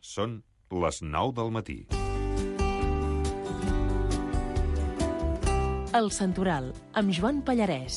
Són les 9 del matí. El Santoral, amb Joan Pallarès.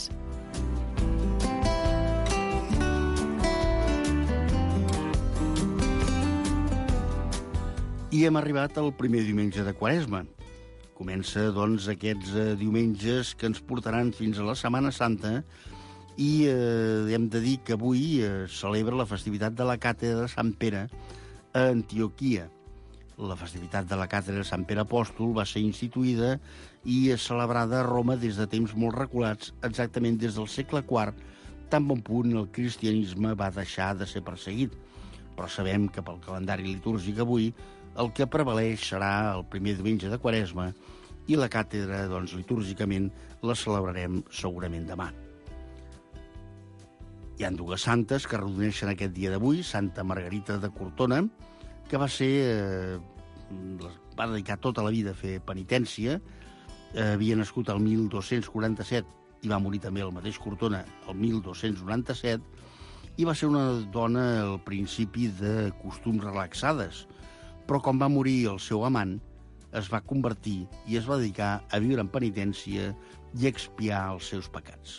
I hem arribat al primer diumenge de Quaresma. Comença, doncs, aquests diumenges que ens portaran fins a la Setmana Santa i hem de dir que avui celebra la festivitat de la Càtedra de Sant Pere a Antioquia. La festivitat de la Càtedra de Sant Pere Apòstol va ser instituïda i celebrada a Roma des de temps molt reculats, exactament des del segle IV, tan bon punt el cristianisme va deixar de ser perseguit. Però sabem que pel calendari litúrgic avui el que prevaleix serà el primer diumenge de Quaresma i la càtedra, doncs, litúrgicament, la celebrarem segurament demà. Hi ha dues santes que reuneixen aquest dia d'avui, Santa Margarita de Cortona, que va dedicar tota la vida a fer penitència, havia nascut el 1247 i va morir també el mateix Cortona el 1297, i va ser una dona al principi de costums relaxades, però quan va morir el seu amant es va convertir i es va dedicar a viure en penitència i expiar els seus pecats.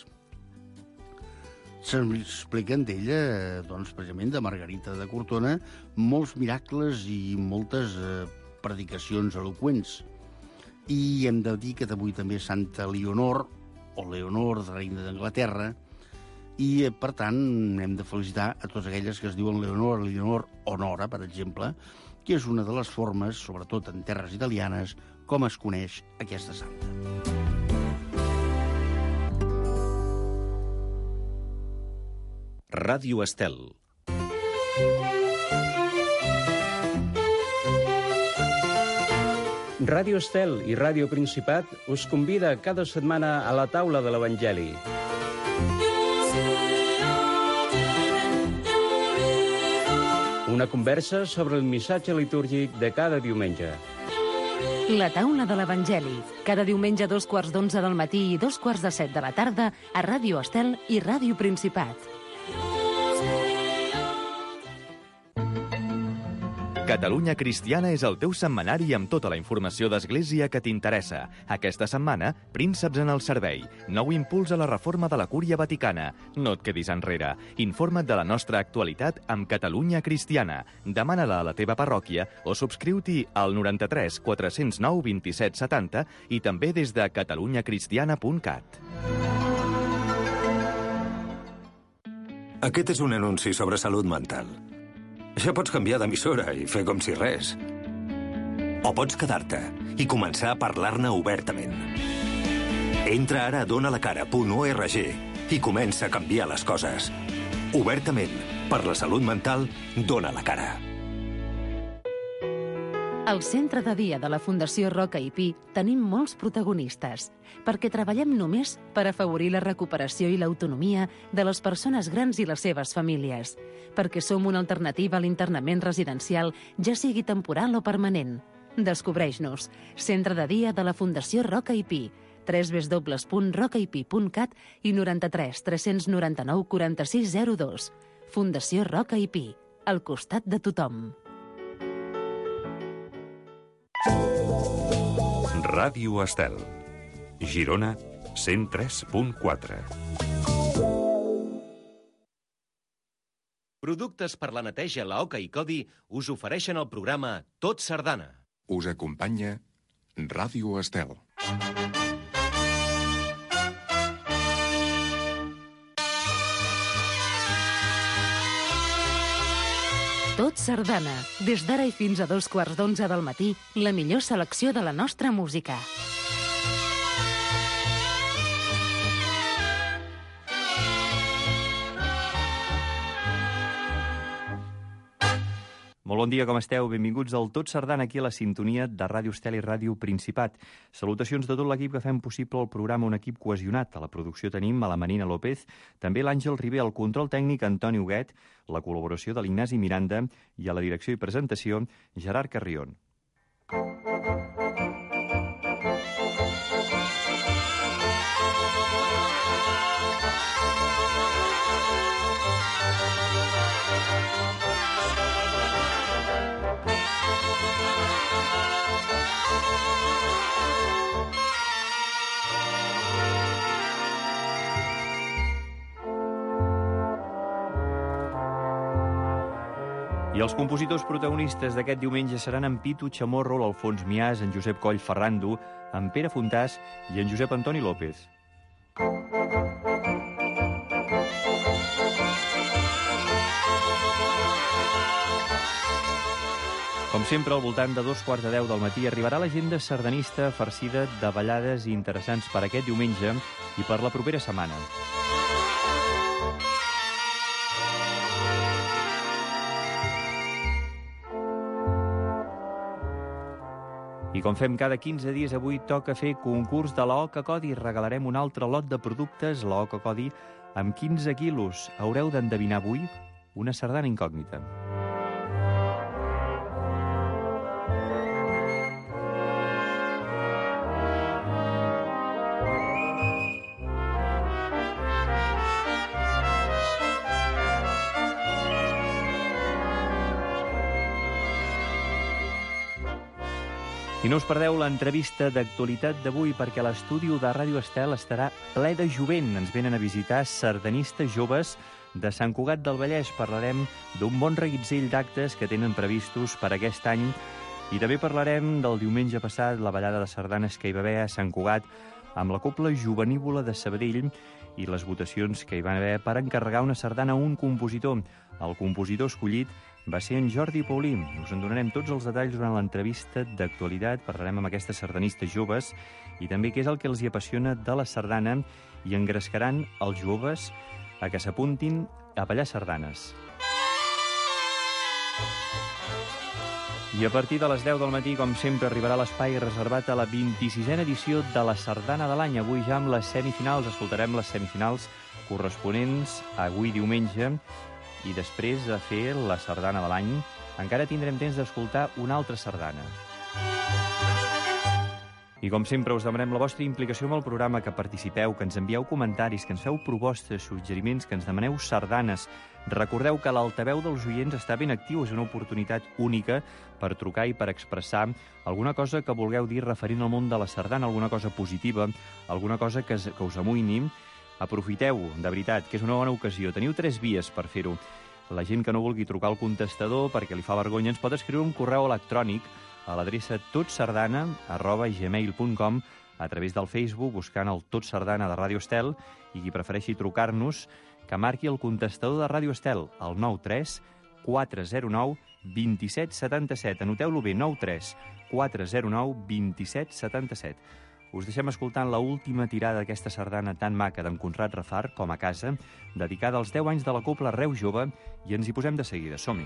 S'expliquen d'ella, doncs, precisament de Margarita de Cortona, molts miracles i moltes predicacions eloqüents. I hem de dir que avui també Santa Leonor, o Leonor, reina d'Anglaterra, i, per tant, hem de felicitar a totes aquelles que es diuen Leonor o Nora, per exemple, que és una de les formes, sobretot en terres italianes, com es coneix aquesta santa. Ràdio Estel. Ràdio Estel i Ràdio Principat us convida cada setmana a la taula de l'Evangeli. Una conversa sobre el missatge litúrgic de cada diumenge. La taula de l'Evangeli, cada diumenge a 2:15 del matí i 2:45 de la tarda a Ràdio Estel i Ràdio Principat. Catalunya Cristiana és el teu setmanari amb tota la informació d'Església que t'interessa. Aquesta setmana, Prínceps en el servei. Nou impuls a la reforma de la Cúria Vaticana. No et quedis enrere. Informa't de la nostra actualitat amb Catalunya Cristiana. Demana-la a la teva parròquia o subscriu-t'hi al 93 409 27 70 i també des de catalunyacristiana.cat. Aquest és un anunci sobre salut mental. Ja pots canviar d'emissora i fer com si res. O pots quedar-te i començar a parlar-ne obertament. Entra ara a donalacara.org i comença a canviar les coses. Obertament, per la salut mental, dona la cara. Al centre de dia de la Fundació Roca i Pi tenim molts protagonistes, perquè treballem només per afavorir la recuperació i l'autonomia de les persones grans i les seves famílies, perquè som una alternativa a l'internament residencial, ja sigui temporal o permanent. Descobreix-nos. Centre de dia de la Fundació Roca i Pi, www.rocaipi.cat i 93 399 4602. Fundació Roca i Pi, al costat de tothom. Ràdio Estel. Girona 103.4. Productes per la neteja, la Oca i Codi us ofereixen el programa Tot Sardana. Us acompanya Ràdio Estel. Tot Sardana. Des d'ara i fins a 2:15 del matí, la millor selecció de la nostra música. Molt bon dia, com esteu? Benvinguts al Tot Sardana, aquí a la sintonia de Ràdio Estel i Ràdio Principat. Salutacions de tot l'equip que fem possible el programa, un equip cohesionat. A la producció tenim a la Marina López, també l'Àngel Ribé, al control tècnic Antoni Huguet, la col·laboració de l'Ignasi Miranda i a la direcció i presentació Gerard Carrion. I els compositors protagonistes d'aquest diumenge seran en Pitu Chamorro, l'Alfons Miàs, en Josep Coll Ferrando, en Pere Fontàs i en Josep Antoni López. Com sempre, al voltant de 9:45 del matí arribarà l'agenda sardanista farcida de ballades interessants per aquest diumenge i per la propera setmana. I com fem cada 15 dies, avui toca fer concurs de l'Oca Codi. Regalarem un altre lot de productes, l'Oca Codi, amb 15 quilos. Haureu d'endevinar avui una sardana incògnita. I no us perdeu l'entrevista d'actualitat d'avui, perquè l'estudi de Ràdio Estel estarà ple de jovent. Ens venen a visitar sardanistes joves de Sant Cugat del Vallès. Parlarem d'un bon reguitzell d'actes que tenen previstos per aquest any i també parlarem del diumenge passat, la ballada de sardanes que hi va haver a Sant Cugat amb la Cobla Jovenívola de Sabadell i les votacions que hi van haver per encarregar una sardana a un compositor. El compositor escollit va ser en Jordi Paulí. Us en donarem tots els detalls durant l'entrevista d'actualitat. Parlarem amb aquestes sardanistes joves i també què és el que els hi apassiona de la sardana i engrescaran els joves a que s'apuntin a ballar sardanes. I a partir de les 10 del matí, com sempre, arribarà l'espai reservat a la 26a edició de la Sardana de l'any. Avui ja amb les semifinals. Escoltarem les semifinals corresponents a avui diumenge i després de fer la sardana de l'any encara tindrem temps d'escoltar una altra sardana. I com sempre us demanem la vostra implicació amb el programa, que participeu, que ens envieu comentaris, que ens feu propostes, suggeriments, que ens demaneu sardanes. Recordeu que l'altaveu dels oients està ben actiu, és una oportunitat única per trucar i per expressar alguna cosa que vulgueu dir referint al món de la sardana, alguna cosa positiva, alguna cosa que us amoïni. Aprofiteu, de veritat, que és una bona ocasió. Teniu 3 vies per fer-ho. La gent que no vulgui trucar al contestador perquè li fa vergonya ens pot escriure un correu electrònic a l'adreça totsardana@gmail.com, a través del Facebook buscant el Tot Sardana de Ràdio Estel, i qui prefereixi trucar-nos que marqui el contestador de Ràdio Estel, el 93 409 27 77. Anoteu-lo bé, 93 409 27 77. Us deixem escoltant la última tirada d'aquesta sardana tan maca d'en Conrad Rafart, Com a casa, dedicada als 10 anys de la Cobla Reu Jove, i ens hi posem de seguida. Som-hi!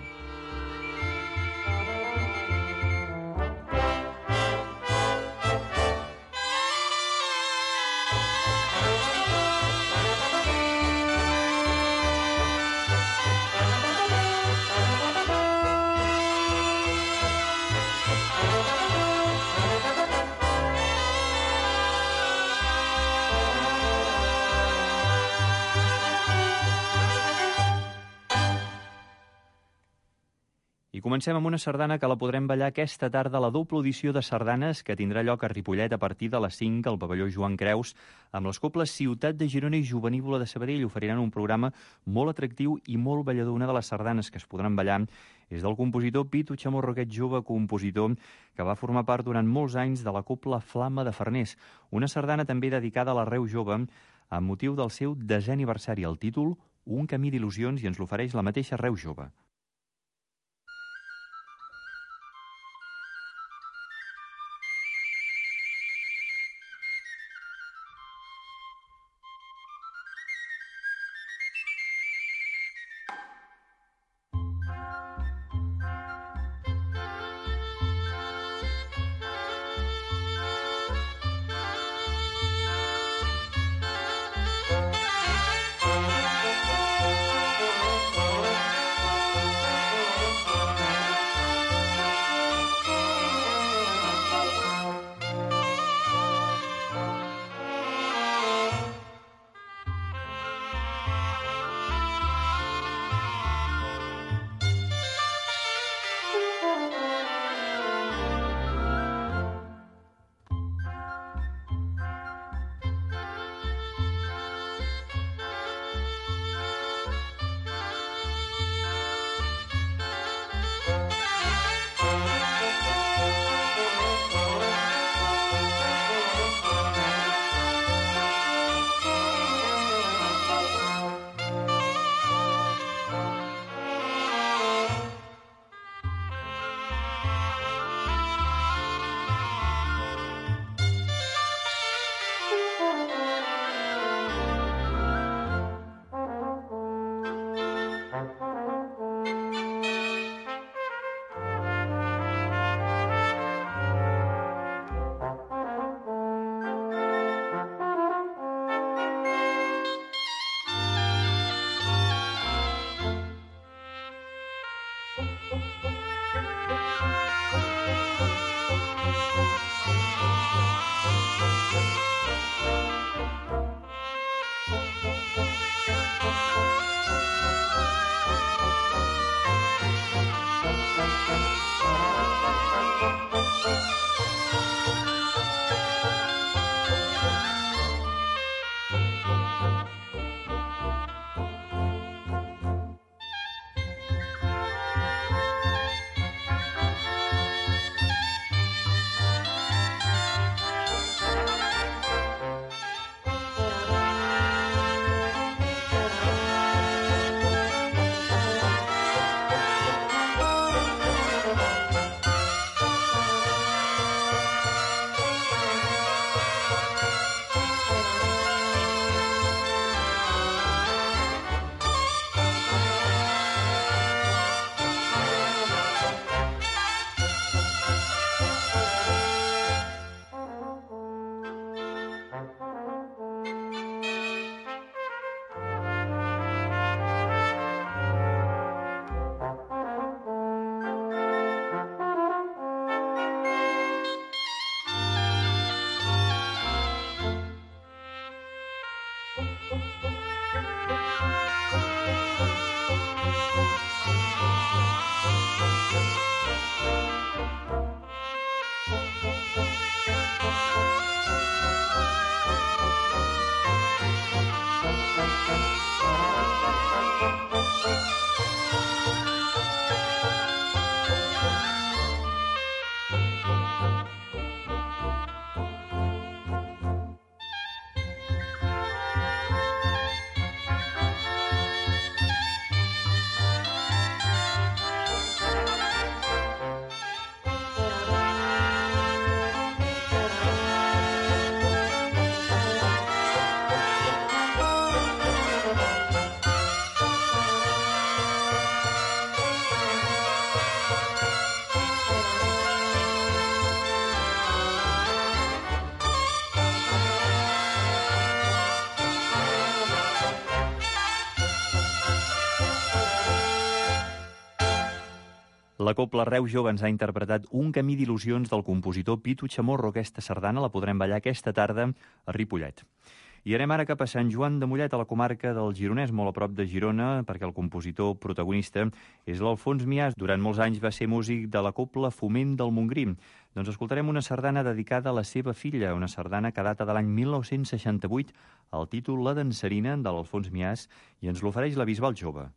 Comencem amb una sardana que la podrem ballar aquesta tarda a la doble audició de sardanes que tindrà lloc a Ripollet a partir de les 5 al pavelló Joan Creus, amb les Cobles Ciutat de Girona i Jovenívola de Sabadell. Oferiran un programa molt atractiu i molt ballador. Una de les sardanes que es podran ballar és del compositor Pitu Chamorro, aquest jove compositor que va formar part durant molts anys de la Cobla Flama de Farners. Una sardana també dedicada a la Reu Jove amb motiu del seu 10è aniversari. El títol, Un camí d'il·lusions, i ens l'ofereix la mateixa Reu Jove. La Cobla Reus Jove ens ha interpretat Un camí d'il·lusions del compositor Pitu Chamorro. Aquesta sardana la podrem ballar aquesta tarda a Ripollet. I anem ara cap a Sant Joan de Mollet, a la comarca del Gironès, molt a prop de Girona, perquè el compositor protagonista és l'Alfons Miàs. Durant molts anys va ser músic de la Cobla Foment del Montgrí. Doncs escoltarem una sardana dedicada a la seva filla, una sardana que data de l'any 1968, el títol La dansarina, de l'Alfons Miàs, i ens l'ofereix la Bisbal Jove.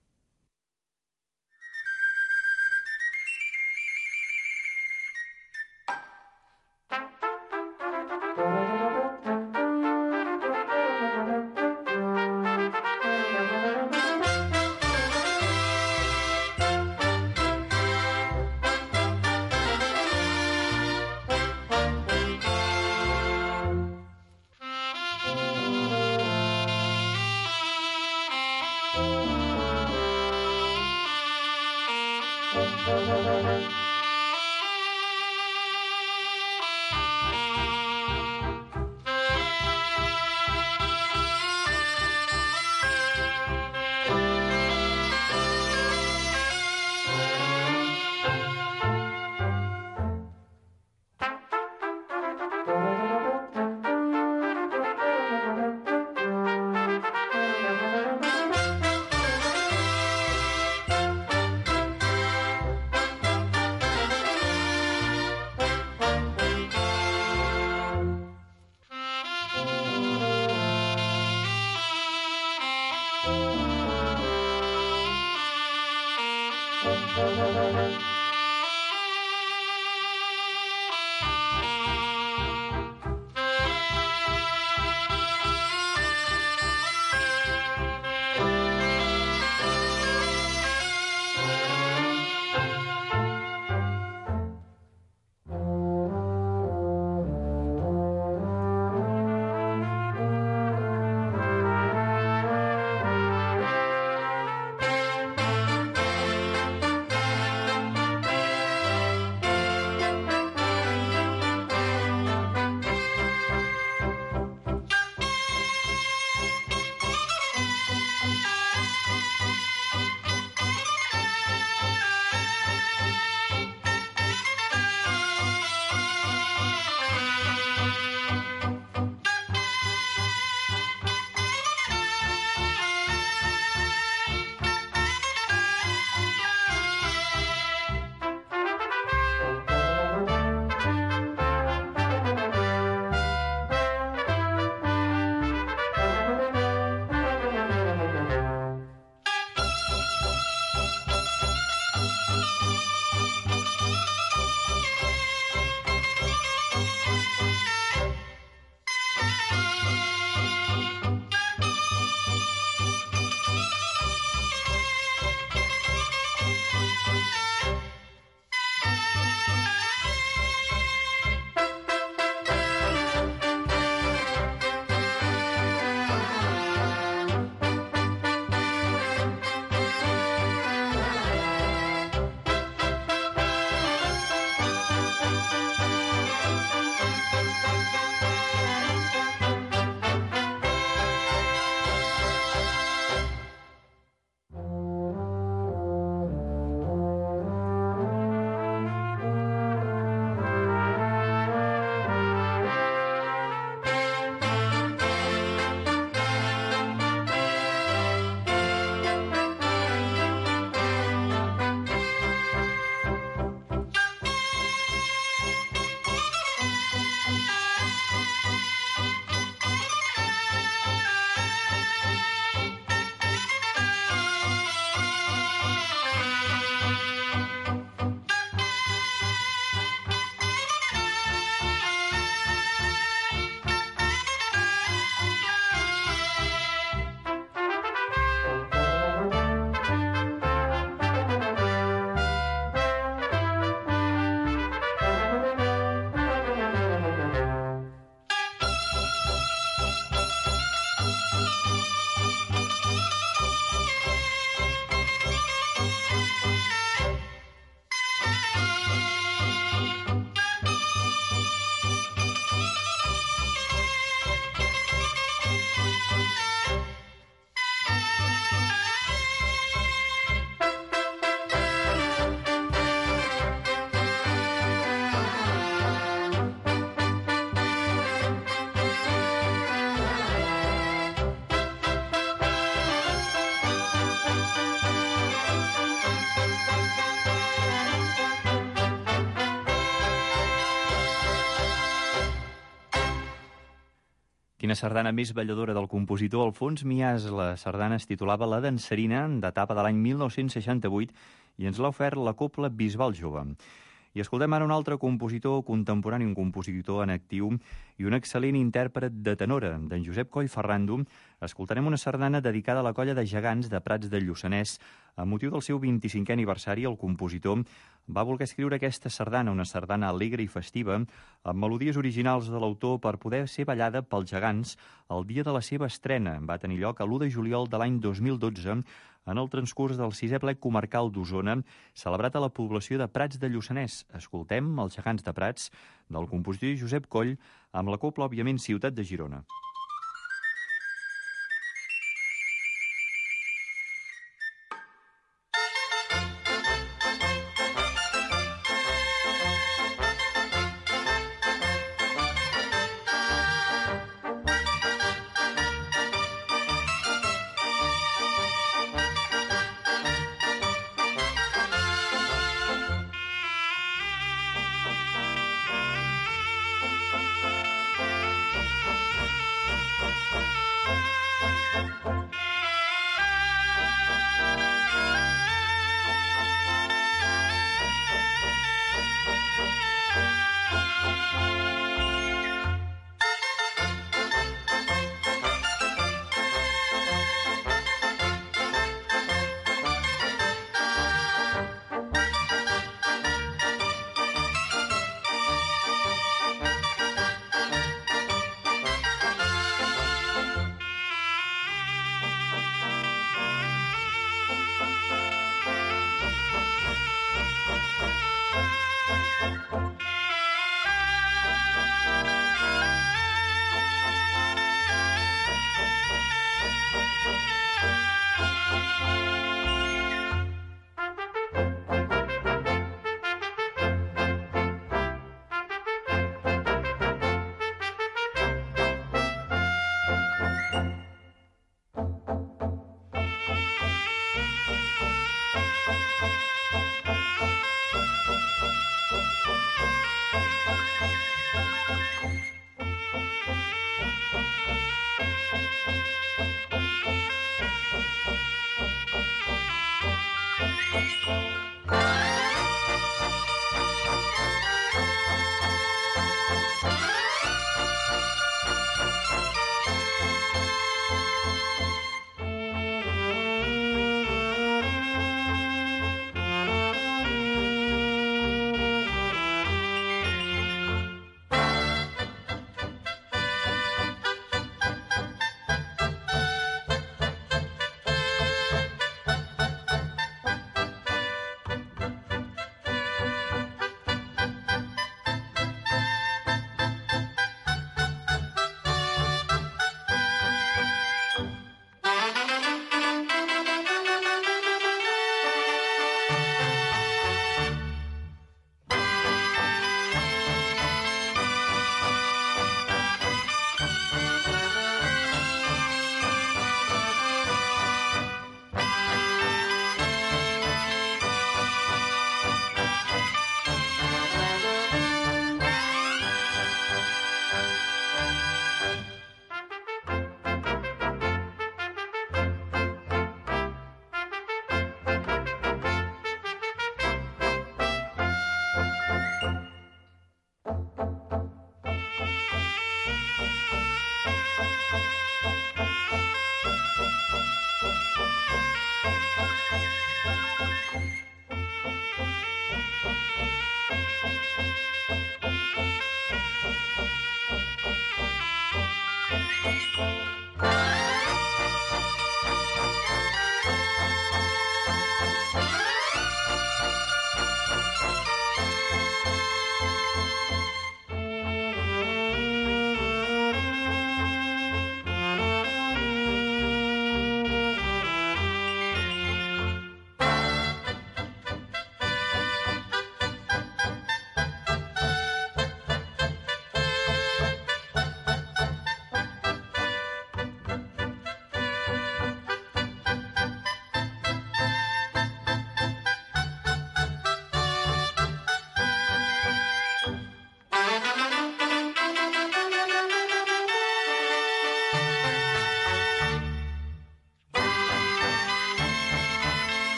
Quina sardana més balladora del compositor Alfons Miàs. La sardana es titulava La Dansarina, d'etapa de l'any 1968, i ens l'ha ofert la Cobla Bisbal Jove. I escoltem ara un altre compositor contemporani, un compositor en actiu i un excel·lent intèrpret de tenora, d'en Josep Coll Ferrando. Escoltarem una sardana dedicada a la colla de gegants de Prats del Lluçanès. A motiu del seu 25è aniversari, el compositor va voler escriure aquesta sardana, una sardana alegre i festiva, amb melodies originals de l'autor per poder ser ballada pels gegants el dia de la seva estrena. Va tenir lloc a l'1 de juliol de l'any 2012, en el transcurs del 6è plec comarcal d'Osona, celebrat a la població de Prats de Lluçanès. Escoltem els gegants de Prats, del compositor Josep Coll, amb la cobla, òbviament, Ciutat de Girona.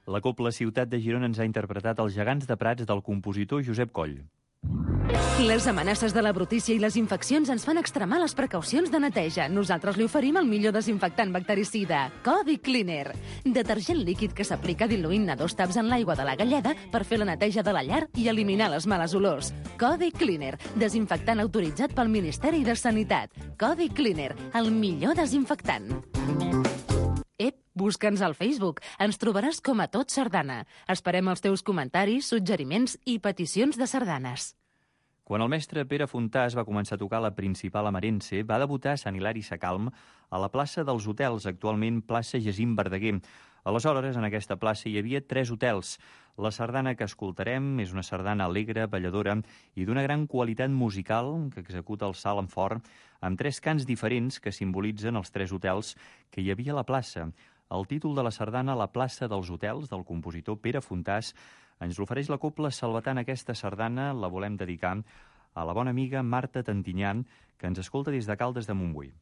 La Cobla Ciutat de Girona ens ha interpretat Els gegants de Prats del compositor Josep Coll. Les amenaces de la brutícia i les infeccions ens fan extremar les precaucions de neteja. Nosaltres li oferim el millor desinfectant bactericida, Codi Cleaner. Detergent líquid que s'aplica diluint-ne 2 taps en l'aigua de la galleda per fer la neteja de la llar i eliminar les males olors. Codi Cleaner, desinfectant autoritzat pel Ministeri de Sanitat. Codi Cleaner, el millor desinfectant. Busca'ns al Facebook. Ens trobaràs com a Tot Sardana. Esperem els teus comentaris, suggeriments i peticions de sardanes. Quan el mestre Pere Fontàs va començar a tocar la principal Amarense, va debutar a Sant Hilari Sacalm a la plaça dels Hotels, actualment plaça Jacint Verdaguer. Aleshores, en aquesta plaça hi havia 3 hotels. La sardana que escoltarem és una sardana alegre, balladora i d'una gran qualitat musical que executa el Salm Fort amb 3 cants diferents que simbolitzen els 3 hotels que hi havia a la plaça. El títol de la sardana La plaça dels hotels, del compositor Pere Fontàs, ens l'ofereix la Cobla Salvatant. Aquesta sardana la volem dedicar a la bona amiga Marta Tantinyà, que ens escolta des de Caldes de Montbui.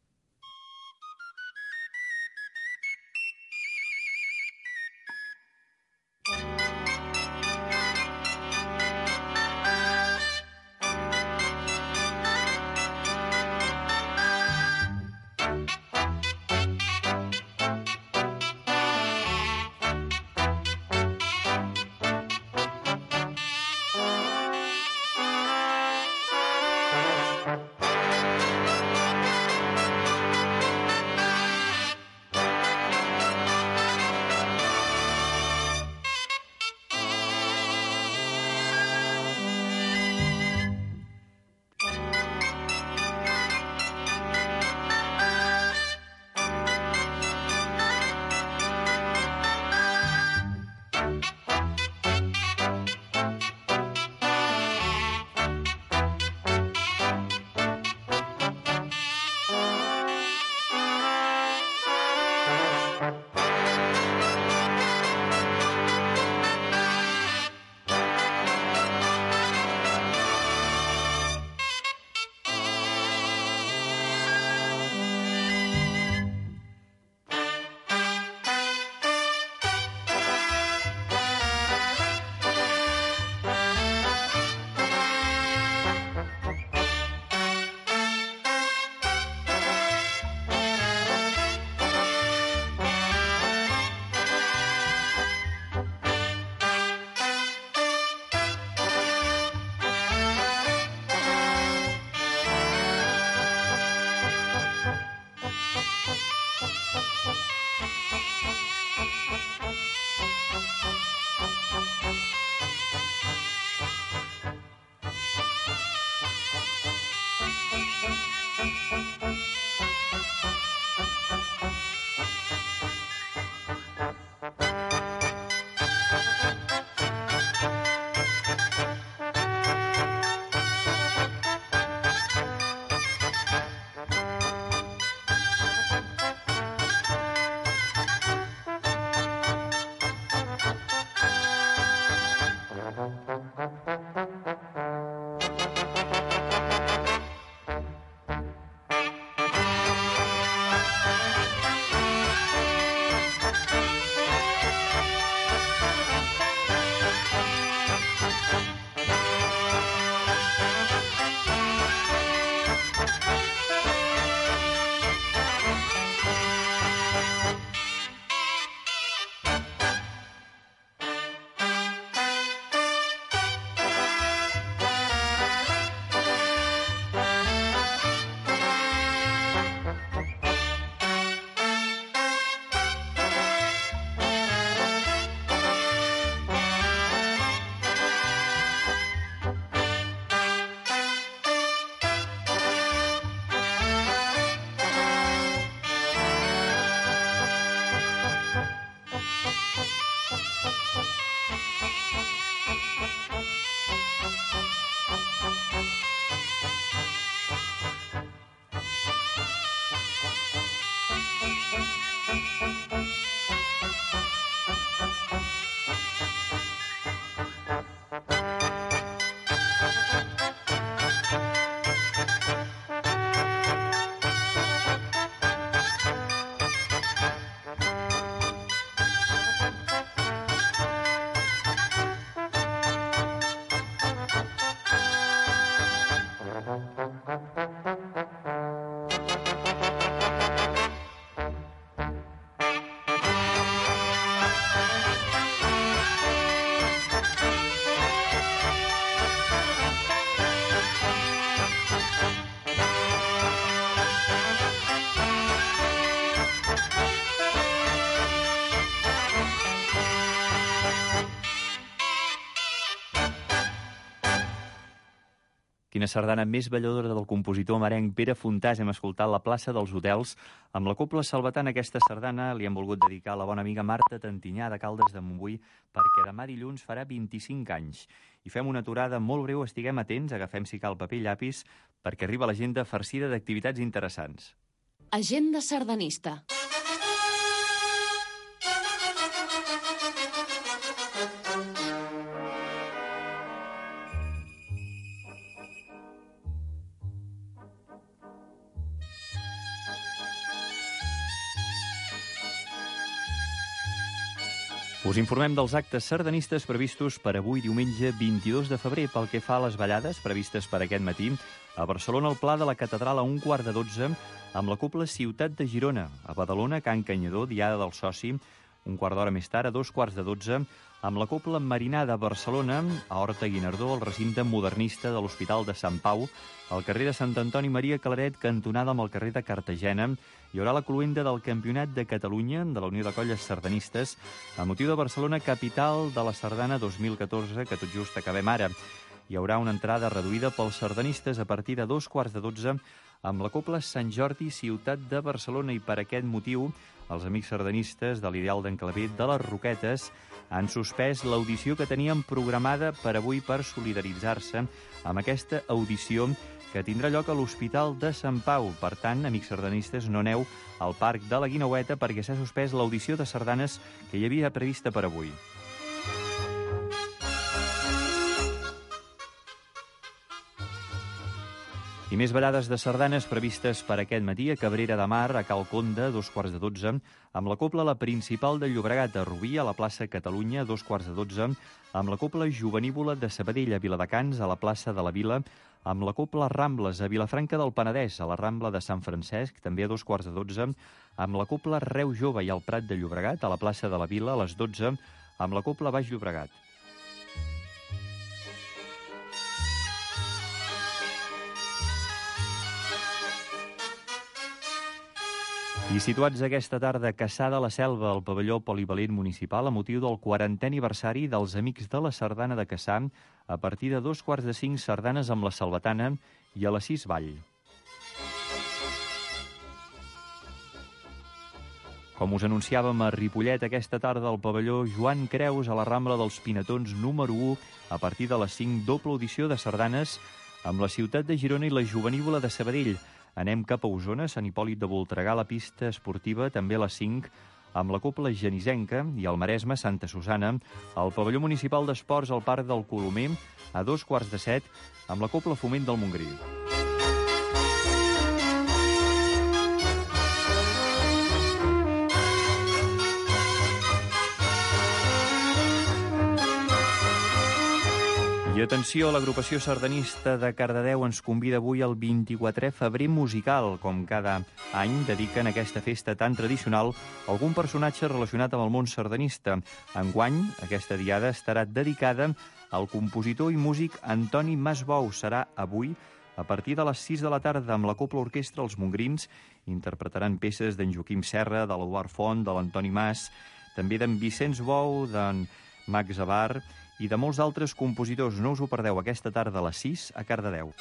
Quina sardana més balladora del compositor merenc Pere Fontàs hem escoltat La plaça dels hotels. Amb la Cobla Salvetant aquesta sardana li hem volgut dedicar a la bona amiga Marta Tantinyà de Caldes de Montbui perquè demà dilluns farà 25 anys. I fem una aturada molt breu, estiguem atents, agafem si cal paper i llapis perquè arriba l'agenda farcida d'activitats interessants. Agenda sardanista. Us informem dels actes sardanistes previstos per avui, diumenge 22 de febrer. Pel que fa a les ballades previstes per aquest matí, a Barcelona, el Pla de la Catedral a 11:45, amb la Cobla Ciutat de Girona. A Badalona, Can Canyador, Diada del Soci, un quart d'hora més tard, a 11:45, amb la Cobla Marinada a Barcelona, a Horta Guinardó, al recinte modernista de l'Hospital de Sant Pau, al carrer de Sant Antoni Maria Claret, cantonada amb el carrer de Cartagena. Hi haurà la cloenda del Campionat de Catalunya de la Unió de Colles Sardanistes a motiu de Barcelona, capital de la Sardana 2014, que tot just acabem ara. Hi haurà una entrada reduïda pels sardanistes a partir de 11:45 amb la Cobla Sant Jordi, Ciutat de Barcelona, i per aquest motiu els amics sardanistes de l'Ideal d'en Clavet de les Roquetes han suspès l'audició que tenien programada per avui per solidaritzar-se amb aquesta audició que tindrà lloc a l'Hospital de Sant Pau. Per tant, amics sardanistes, no aneu al Parc de la Guineueta perquè s'ha suspès l'audició de sardanes que hi havia prevista per avui. I més ballades de sardanes previstes per aquest matí a Cabrera de Mar, a Cal Conde, 11:45, amb la Cobla La Principal de Llobregat, a Rubí, a la plaça Catalunya, 11:45, amb la Cobla Jovenívola de Sabadell, a Viladecans, a la plaça de la Vila, amb la Cobla Rambles, a Vilafranca del Penedès, a la Rambla de Sant Francesc, també a 11:45, amb la Cobla Reu Jove i al Prat de Llobregat, a la plaça de la Vila, a les 12, amb la Cobla Baix Llobregat. I situats aquesta tarda a Cassà de la Selva, al pavelló polivalent municipal, a motiu del 40è aniversari dels Amics de la Sardana de Cassà, a partir de 4:45 sardanes amb la Salvetana i a les 6 ball. Com us anunciàvem a Ripollet aquesta tarda, al pavelló Joan Creus, a la Rambla dels Pinatons número 1, a partir de les 5, doble audició de sardanes amb la Ciutat de Girona i la Jovenívola de Sabadell. Anem cap a Osona, Sant Hipòlit de Voltregà, la pista esportiva, també a les 5, amb la Cobla Genisenca, i al Maresme, Santa Susana, al pavelló municipal d'esports al Parc del Colomer, a 6:45, amb la Cobla Foment del Montgrí. I atenció, l'agrupació sardanista de Cardedeu ens convida avui al 24è febrer musical. Com cada any, dediquen aquesta festa tan tradicional a algun personatge relacionat amb el món sardanista. Enguany, aquesta diada estarà dedicada al compositor i músic Antoni Masbou. Serà avui, a partir de les 6 de la tarda, amb la Cobla Orquestra Els Mongrins. Interpretaran peces d'en Joaquim Serra, de l'Eduard Font, de l'Antoni Mas, també d'en Vicenç Bou, d'en Max Abar i de molts altres compositors. No us ho perdeu aquesta tarda a les 6 a Cardedeu.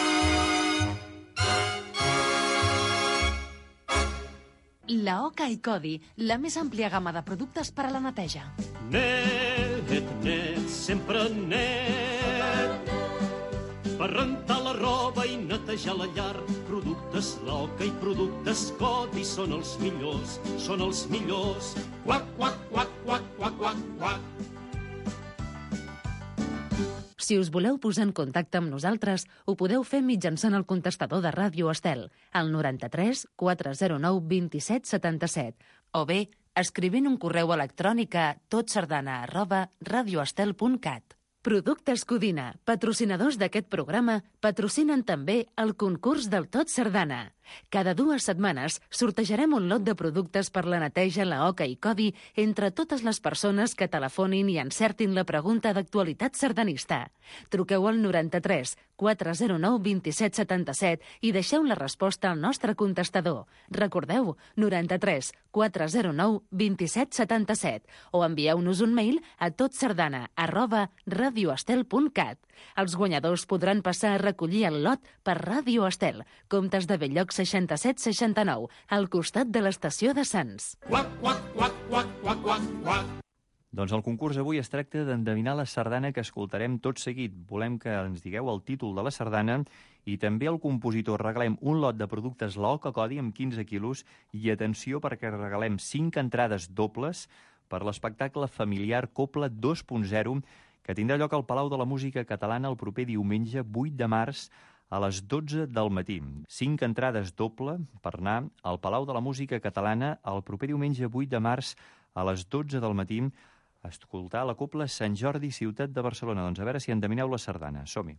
La Oca i Codi, la més àmplia gamma de productes per a la neteja. Net, net, sempre net. Per rentar la roba i netejar la llar. Productes La Oca i productes Codi són els millors, són els millors. Quac, quac, quac, quac, quac, quac, quac. Si us voleu posar en contacte amb nosaltres, ho podeu fer mitjançant el contestador de Ràdio Estel, al 93 409 27 77, o bé escrivint un correu electrònic a totsardana@radioestel.cat. Productes Codina, patrocinadors d'aquest programa, patrocinen també el concurs del Tot Sardana. Cada 2 setmanes sortejarem un lot de productes per la neteja, la oca i codi entre totes les persones que telefonin i encertin la pregunta d'actualitat sardanista. Truqueu al 93 409 27 77 i deixeu la resposta al nostre contestador. Recordeu, 93 409 27 77 o envieu-nos un mail a totsardana@radioestel.cat. Els guanyadors podran passar a recollir el lot per Ràdio Estel, Comtes de Bell-lloc 6769, al costat de l'estació de Sants. Doncs el concurs avui es tracta d'endevinar la sardana que escoltarem tot seguit. Volem que ens digueu el títol de la sardana i també el compositor. Regalem un lot de productes L'Oca Codi amb 15 quilos i atenció perquè regalem 5 entrades dobles per l'espectacle familiar Copla 2.0 que tindrà lloc al Palau de la Música Catalana el proper diumenge 8 de març a les 12 del matí. 5 entrades doble per anar al Palau de la Música Catalana el proper diumenge 8 de març a les 12 del matí a escoltar la Copla Sant Jordi, ciutat de Barcelona. Doncs a veure si endevineu la sardana. Som-hi.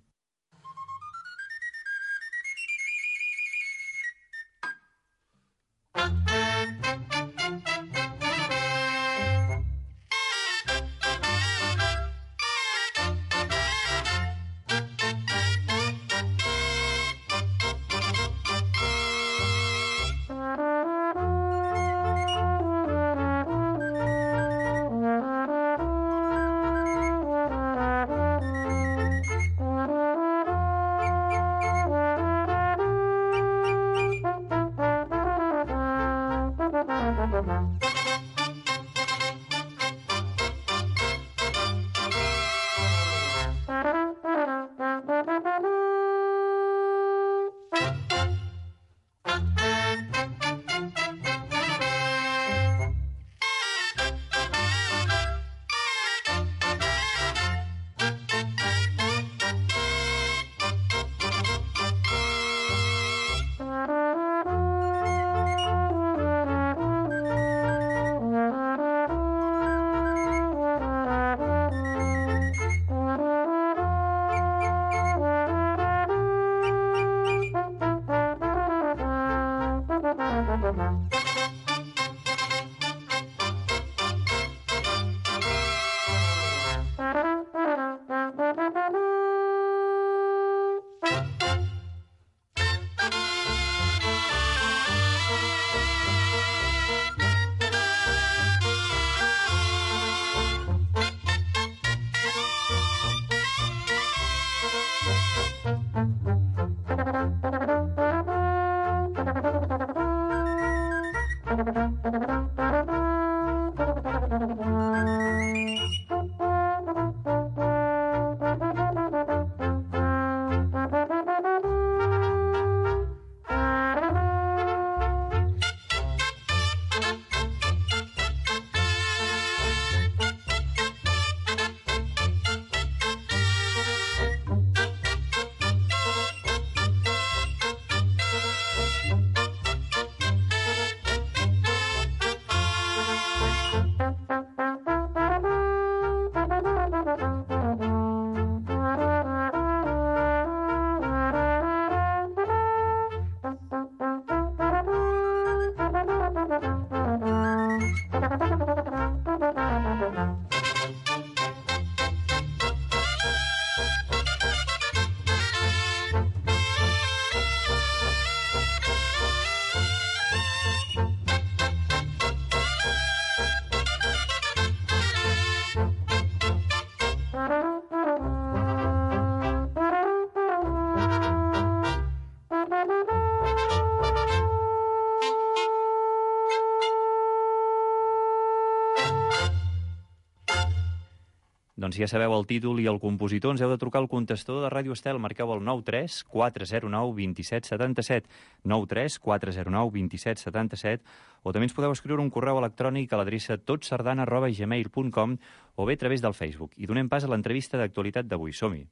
Doncs ja sabeu el títol i el compositor. Ens heu de trucar al contestador de Ràdio Estel. Marqueu el 93 409 27 77, 93 409 27 77, o també ens podeu escriure un correu electrònic a l'adreça totsardana@gmail.com o bé a través del Facebook. I donem pas a l'entrevista d'actualitat d'avui. Som-hi.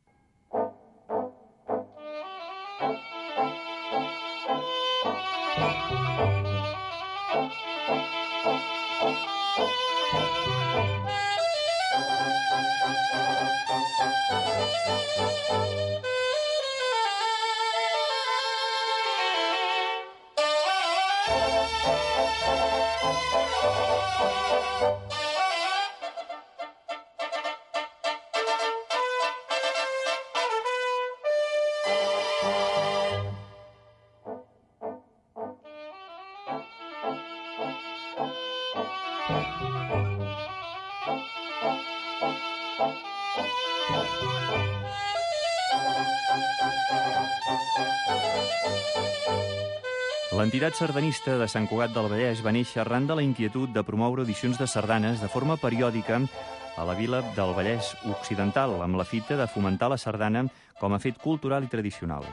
L'entitat sardanista de Sant Cugat del Vallès va néixer arran de la inquietud de promoure audicions de sardanes de forma periòdica a la vila del Vallès Occidental, amb la fita de fomentar la sardana com a fet cultural i tradicional.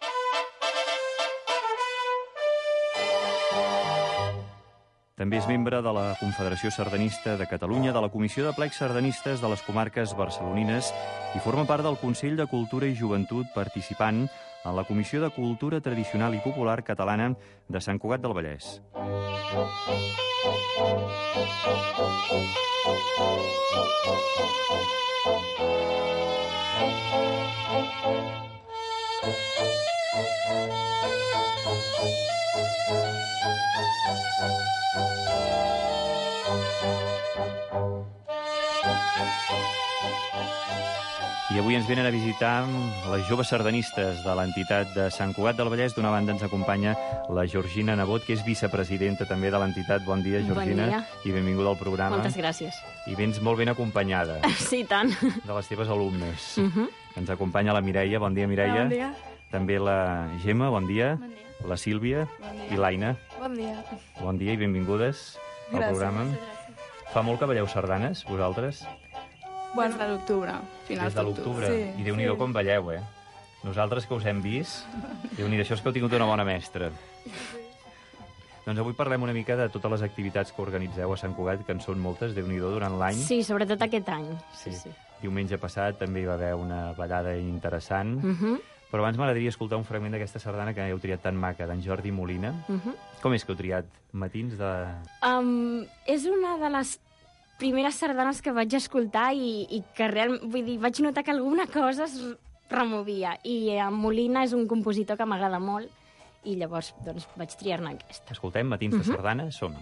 També és membre de la Confederació Sardanista de Catalunya, de la Comissió de Plecs Sardanistes de les comarques barcelonines i forma part del Consell de Cultura i Joventut, participant en la Comissió de Cultura Tradicional i Popular Catalana de Sant Cugat del Vallès. I avui ens venen a visitar les joves sardanistes de l'entitat de Sant Cugat del Vallès. D'una banda ens acompanya la Georgina Nebot, que és vicepresidenta també de l'entitat. Bon dia, Georgina. Bon dia. I benvinguda al programa. Moltes gràcies. I vens molt ben acompanyada. Sí, tant. De les teves alumnes. Ens acompanya la Mireia. Bon dia, Mireia. Bon dia. També la Gemma. Bon dia. Bon dia. La Sílvia. Bon dia. I l'Aina. Bon dia. Bon dia i benvingudes al programa. Fa molt que balleu sardanes, vosaltres? Bueno, des de l'octubre, finals Des de l'octubre. Sí, I Déu-n'hi-do com balleu, eh? Nosaltres que us hem vist, Déu-n'hi-do, això és que heu tingut una bona mestra. Doncs avui parlem una mica de totes les activitats que organitzeu a Sant Cugat, que en són moltes, Déu-n'hi-do, durant l'any. Sí, sobretot aquest any. Sí. Diumenge passat també hi va haver una ballada interessant. Però abans m'agradaria escoltar un fragment d'aquesta sardana que heu triat tan maca, d'en Jordi Molina. Com és que heu triat Matins de... És una de les primeres sardanes que vaig escoltar i que realment, vull dir, vaig notar que alguna cosa es removia. I Molina és un compositor que m'agrada molt i llavors doncs, vaig triar-ne aquesta. Escoltem Matins de sardana, som-hi.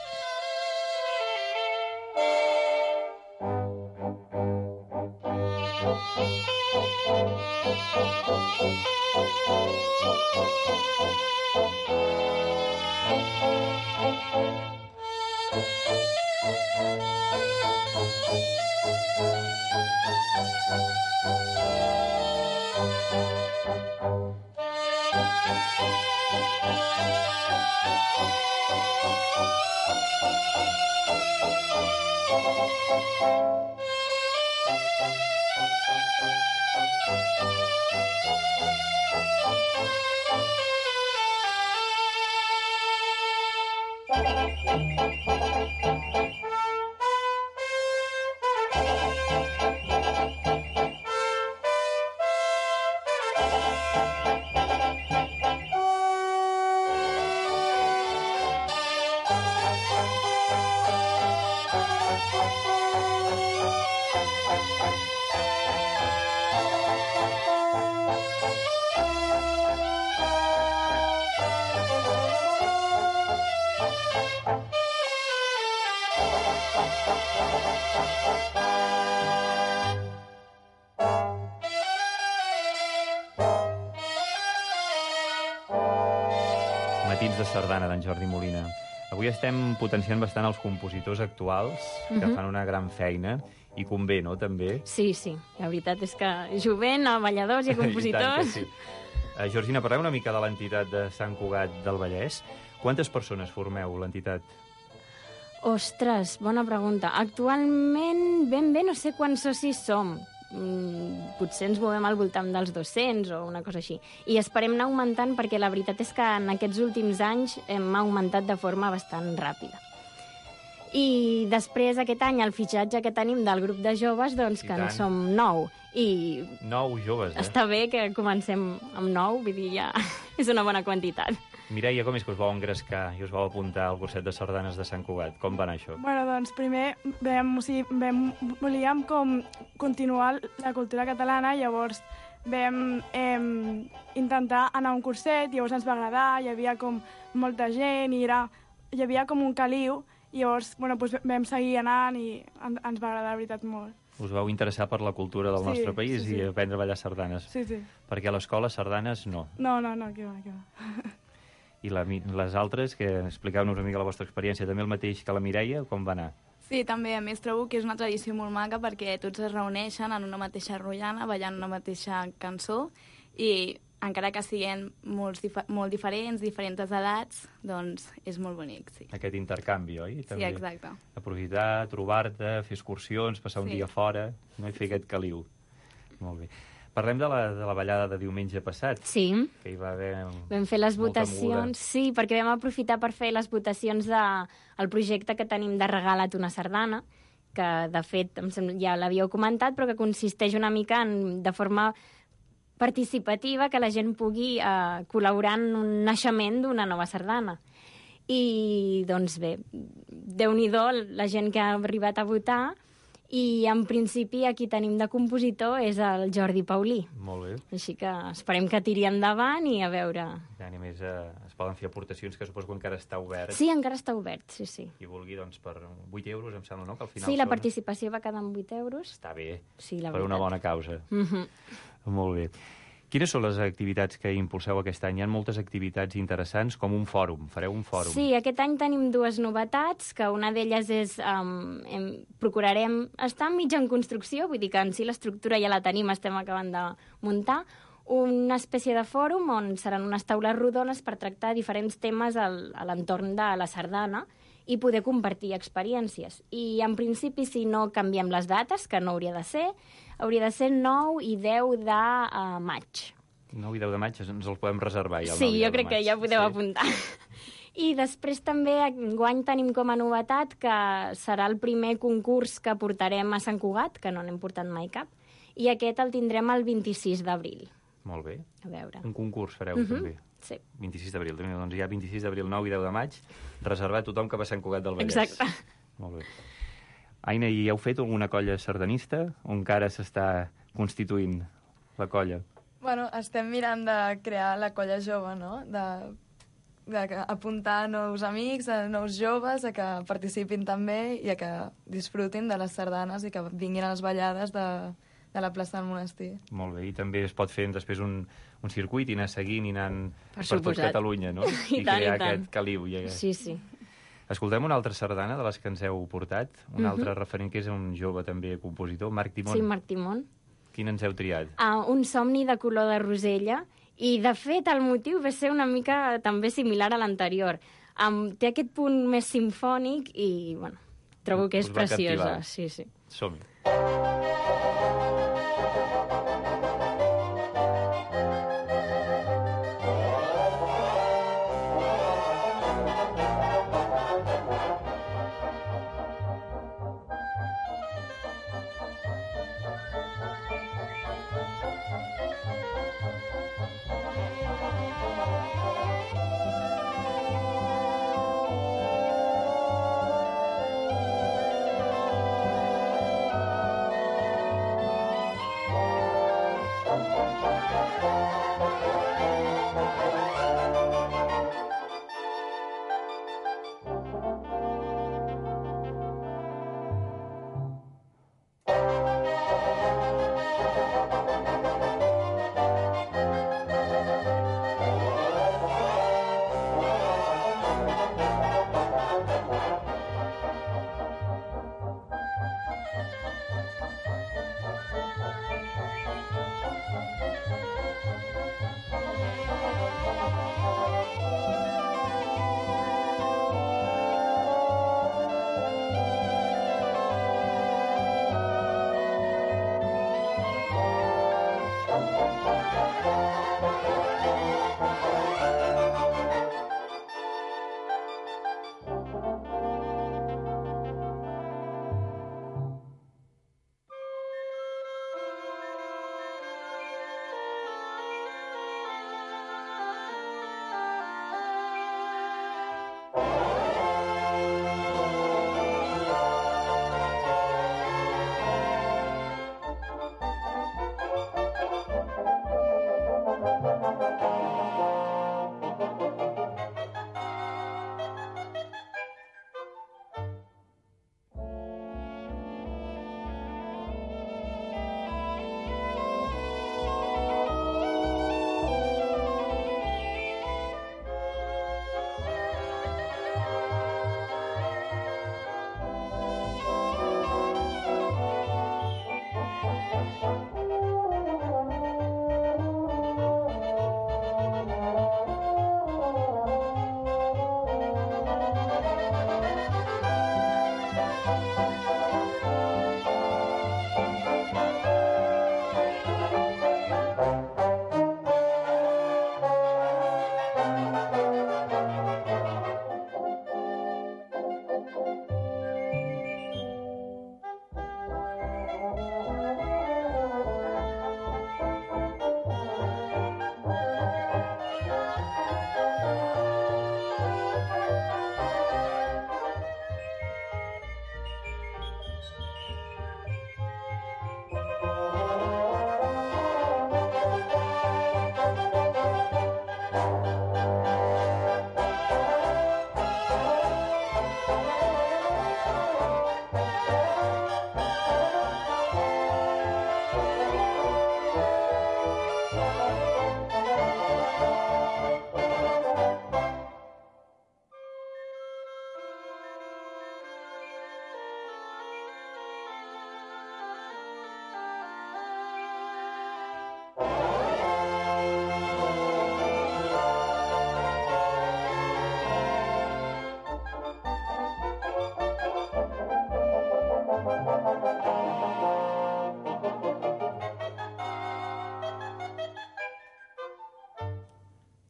Matins de sardana d'en Jordi Molina. Avui estem potenciant bastant els compositors actuals, que fan una gran feina, i convé, no?, també? Sí, sí. La veritat és que jovent, a balladors i a compositors... I tant que sí. Georgina, parleu una mica de l'entitat de Sant Cugat del Vallès. Quantes persones formeu l'entitat? Ostres, bona pregunta. Actualment, ben bé, no sé quants socis som. Potser ens movem al voltant dels 200 o una cosa així. I esperem anar augmentant perquè la veritat és que en aquests últims anys hem augmentat de forma bastant ràpida. I després aquest any el fitxatge que tenim del grup de joves, doncs que en som 9. I 9 joves, eh? Està bé que comencem amb 9, vull dir, ja és una bona quantitat. Mireia, com és que us vau engrescar i us vau apuntar al curset de sardanes de Sant Cugat? Com va anar això? Bueno, doncs primer volíem com continuar la cultura catalana, llavors vam intentar anar a un curset, llavors ens va agradar, hi havia com molta gent i hi havia com un caliu, i llavors doncs vam seguir anant i ens va agradar, la veritat, molt. Us vau interessar per la cultura del nostre país i aprendre a ballar sardanes. Sí, sí. Perquè a l'escola sardanes no. No, que va. I les altres, que expliqueu-nos una mica la vostra experiència, també el mateix que la Mireia, com va anar? Sí, també, a més trobo que és una tradició molt maca perquè tots es reuneixen en una mateixa rotllana, ballant una mateixa cançó, i encara que siguin molt diferents, diferents edats, doncs és molt bonic, sí. Aquest intercanvi, oi? Sí, exacte. Aprofitar, trobar-te, fer excursions, passar un dia fora, no? I fer aquest caliu. Molt bé. Parlem de la ballada de diumenge passat. Sí. Que hi va haver vam fer les molta votacions, moguda. sí, perquè vam aprofitar per fer les votacions del projecte que tenim de Regala't una sardana, que de fet ja l'havíeu comentat, però que consisteix una mica de forma participativa que la gent pugui col·laborar en un naixement d'una nova sardana. I, doncs bé, Déu-n'hi-do la gent que ha arribat a votar, i en principi aquí tenim de compositor és el Jordi Paulí. Molt bé. Així que esperem que tiri endavant i a veure... Ja, a més, es poden fer aportacions, que suposo que encara està obert. Sí, encara està obert, sí, sí. Qui vulgui, doncs, per 8 euros, em sembla, no? Que al final sí, la participació va quedar amb 8 euros. Està bé, sí, la per veritat. una bona causa. Molt bé. Quines són les activitats que impulseu aquest any? Hi ha moltes activitats interessants, com un fòrum. Fareu un fòrum. Sí, aquest any tenim 2 novetats, que una d'elles és... procurarem estar mig en construcció, vull dir que en si l'estructura ja la tenim, estem acabant de muntar, una espècie de fòrum on seran unes taules rodones per tractar diferents temes a l'entorn de la sardana i poder compartir experiències. I, en principi, si no canviem les dates, que no hauria de ser 9 i 10 de maig. 9 i 10 de maig ens els podem reservar, ja el 9 i 10 de maig. Sí, jo crec que ja podeu apuntar. I després també enguany tenim com a novetat que serà el primer concurs que portarem a Sant Cugat, que no n'hem portat mai cap, i aquest el tindrem el 26 d'abril. Molt bé. A veure. Un concurs fareu, també. Sí. 26 d'abril. Doncs hi ha 26 d'abril, 9 i 10 de maig, reservat tothom que va a Sant Cugat del Vallès. Exacte. Molt bé. Aina, hi heu fet alguna colla sardanista? O encara s'està constituint la colla? Bueno, estem mirant de crear la colla jove, no? D'apuntar nous amics, nous joves, a que participin també i a que disfrutin de les sardanes i que vinguin a les ballades de la plaça del monestir. Molt bé, i també es pot fer després un circuit i anar seguint i anant per tot Catalunya, no? I tant, crear i tant. aquest caliu. Sí, sí. Escoltem una altra sardana de les que ens heu portat, un altre referent que és un jove també compositor, Marc Timón. Sí, Marc Timón. Quin ens heu triat? Un somni de color de rosella, i de fet el motiu va ser una mica també similar a l'anterior. Té aquest punt més simfònic i, bueno, trobo que és preciosa. Sí, sí. Som-hi.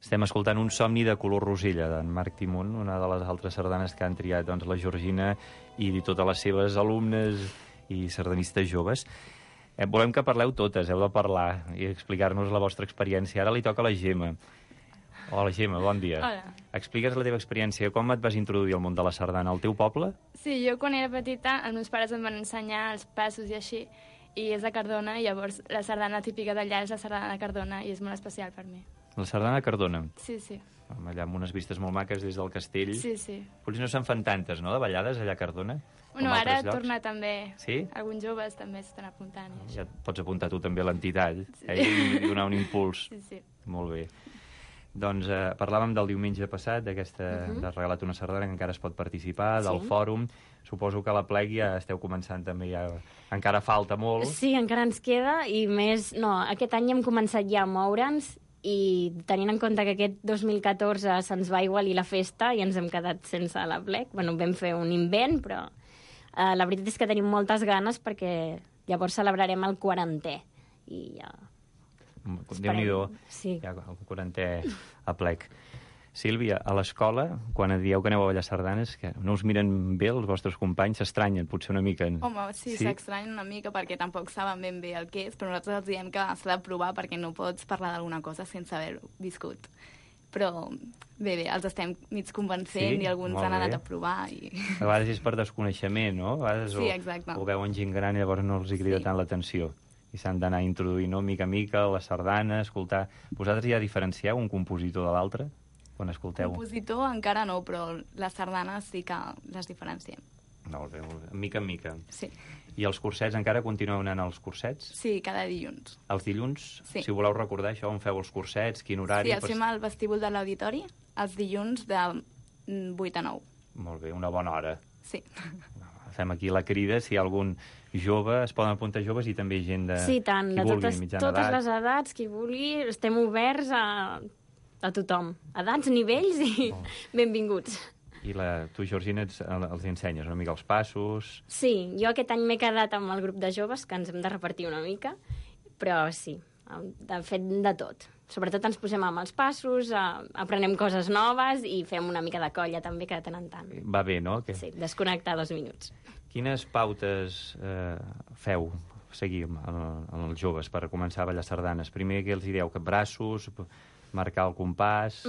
Estem escoltant Un somni de color rosella, d'en Marc Timón, una de les altres sardanes que han triat la Georgina i totes les seves alumnes i sardanistes joves. Volem que parleu totes, heu de parlar i explicar-nos la vostra experiència. Ara li toca a la Gemma. Hola, Gemma, bon dia. Hola. Explica'ns la teva experiència. Com et vas introduir al món de la sardana? Al teu poble? Sí, jo quan era petita, els meus pares em van ensenyar els passos i així, i és de Cardona, i llavors la sardana típica d'allà és la sardana de Cardona, i és molt especial per mi. La sardana de Cardona? Sí, sí. Allà amb unes vistes molt maques des del castell. Sí, sí. Potser no se'n fan tantes, no?, de ballades allà a Cardona? Bueno, ara torna també. Sí? Alguns joves també s'estan apuntant. I Ja pots apuntar tu també a l'entitat, i donar un impuls. Sí, sí. Molt bé. Doncs parlàvem del diumenge passat, d'haver regalat una sardana que encara es pot participar, del fòrum. Suposo que a la plec ja esteu començant també, encara falta molt. Sí, encara ens queda, i més... No, aquest any hem començat ja a moure'ns, i tenint en compte que aquest 2014 se'ns va igualir la festa i ens hem quedat sense la plec. Bueno, vam fer un invent, però la veritat és que tenim moltes ganes perquè llavors celebrarem el 40è i ja... Déu-n'hi-do, sí. Ja el 40è a plec. Sílvia, a l'escola, quan dieu que aneu a ballar sardanes, que no us miren bé els vostres companys, s'estranyen potser una mica? Home, sí, s'estranyen una mica perquè tampoc saben ben bé el que és, però nosaltres els diem que s'ha de provar perquè no pots parlar d'alguna cosa sense haver-ho viscut. Però bé, els estem mig convencent, i alguns han anat a provar. A vegades és per desconeixement, no? A vegades sí, exacte. O veuen gent gran i llavors no els crida tant l'atenció. I s'han d'anar introduint, no?, mica a mica, la sardana, escoltar... Vosaltres ja diferencieu un compositor de l'altre? Quan escolteu? Compositor encara no, però les sardanes sí que les diferenciem. Molt bé, molt bé. Mica en mica. Sí. I els cursets, encara continueu anant als cursets? Sí, cada dilluns. Els dilluns? Sí. Si voleu recordar això, on feu els cursets, quin horari? Sí, els fem al vestíbul de l'auditori, els dilluns de 8 a 9. Molt bé, una bona hora. Sí. Fem aquí la crida, si hi ha algun jove, es poden apuntar joves i també gent de... Sí, tant, qui de vulgui, totes les edats, qui vulgui, estem oberts a tothom. Edats, nivells i benvinguts. I tu, Georgina, els ensenyes una mica els passos... Sí, jo aquest any m'he quedat amb el grup de joves, que ens hem de repartir una mica, però sí, de fet de tot. Sobretot ens posem amb els passos, aprenem coses noves i fem una mica de colla també, que de tant en tant. Va bé, no? Sí, desconnectar 2 minuts. Quines pautes feu seguir amb els joves per començar a ballar sardanes? Primer, què els dieu? Que braços, marcar el compàs...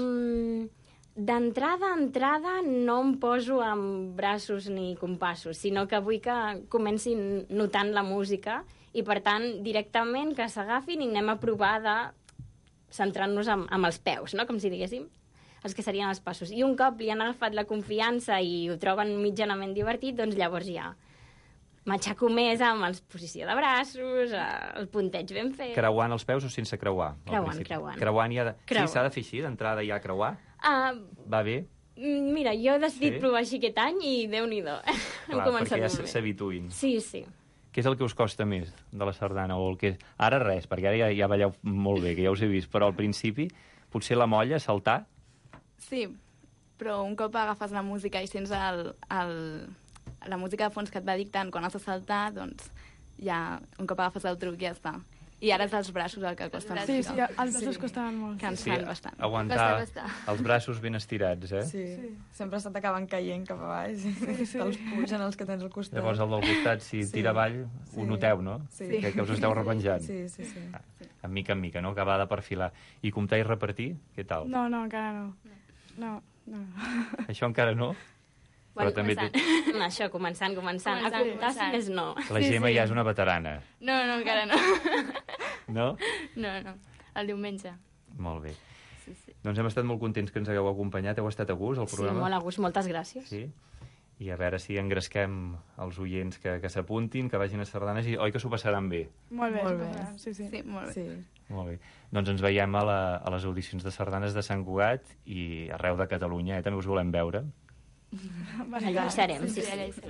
D'entrada no em poso amb braços ni compassos, sinó que vull que comencin notant la música i, per tant, directament que s'agafin i anem a provar de centrant-nos amb els peus, no?, com si diguéssim, els que serien els passos. I un cop li han agafat la confiança i ho troben mitjanament divertit, doncs llavors ja m'aixeco més amb la posició de braços, el punteig ben fet... Creuant els peus o sense creuar? Creuant. Creuant ja... Sí, s'ha de fer així, d'entrada ja creuar? Va bé? Mira, jo he decidit provar així aquest any i Déu-n'hi-do. Clar, perquè ja s'habituïn. Sí, sí. Què és el que us costa més de la sardana? O el que... Ara res, perquè ara ja balleu molt bé, que ja us he vist, però al principi potser la molla, saltar? Sí, però un cop agafes la música i sents la música de fons que et va dictant quan has de saltar, doncs ja un cop agafes el truc ja està. I ara és els braços el que costa. Sí, els braços costaven molt. Que ens fan bastant. Aguantar els braços ben estirats, eh? Sí, sempre se t'acaben caient cap a baix. Te'ls pugen els que tens al costat. Llavors el del costat, si tira avall, ho noteu, no? Sí. Que us esteu repenjant. Sí. En mica en mica, no? Que va de perfilar. I comptar i repartir, què tal? No, encara no. No. Això encara no? Bueno, començant. A comptar, si més no. La Gemma ja és una veterana. No, encara no. No? No. El diumenge. Molt bé. Sí. Doncs hem estat molt contents que ens hagueu acompanyat. Heu estat a gust, al programa? Sí, molt a gust. Moltes gràcies. Sí? I a veure si engresquem els oients que s'apuntin, que vagin a sardanes, i oi que s'ho passaran bé? Molt bé. Sí, molt bé. Molt bé. Doncs ens veiem a les audicions de sardanes de Sant Cugat i arreu de Catalunya, també us volem veure. Allà serem, sí.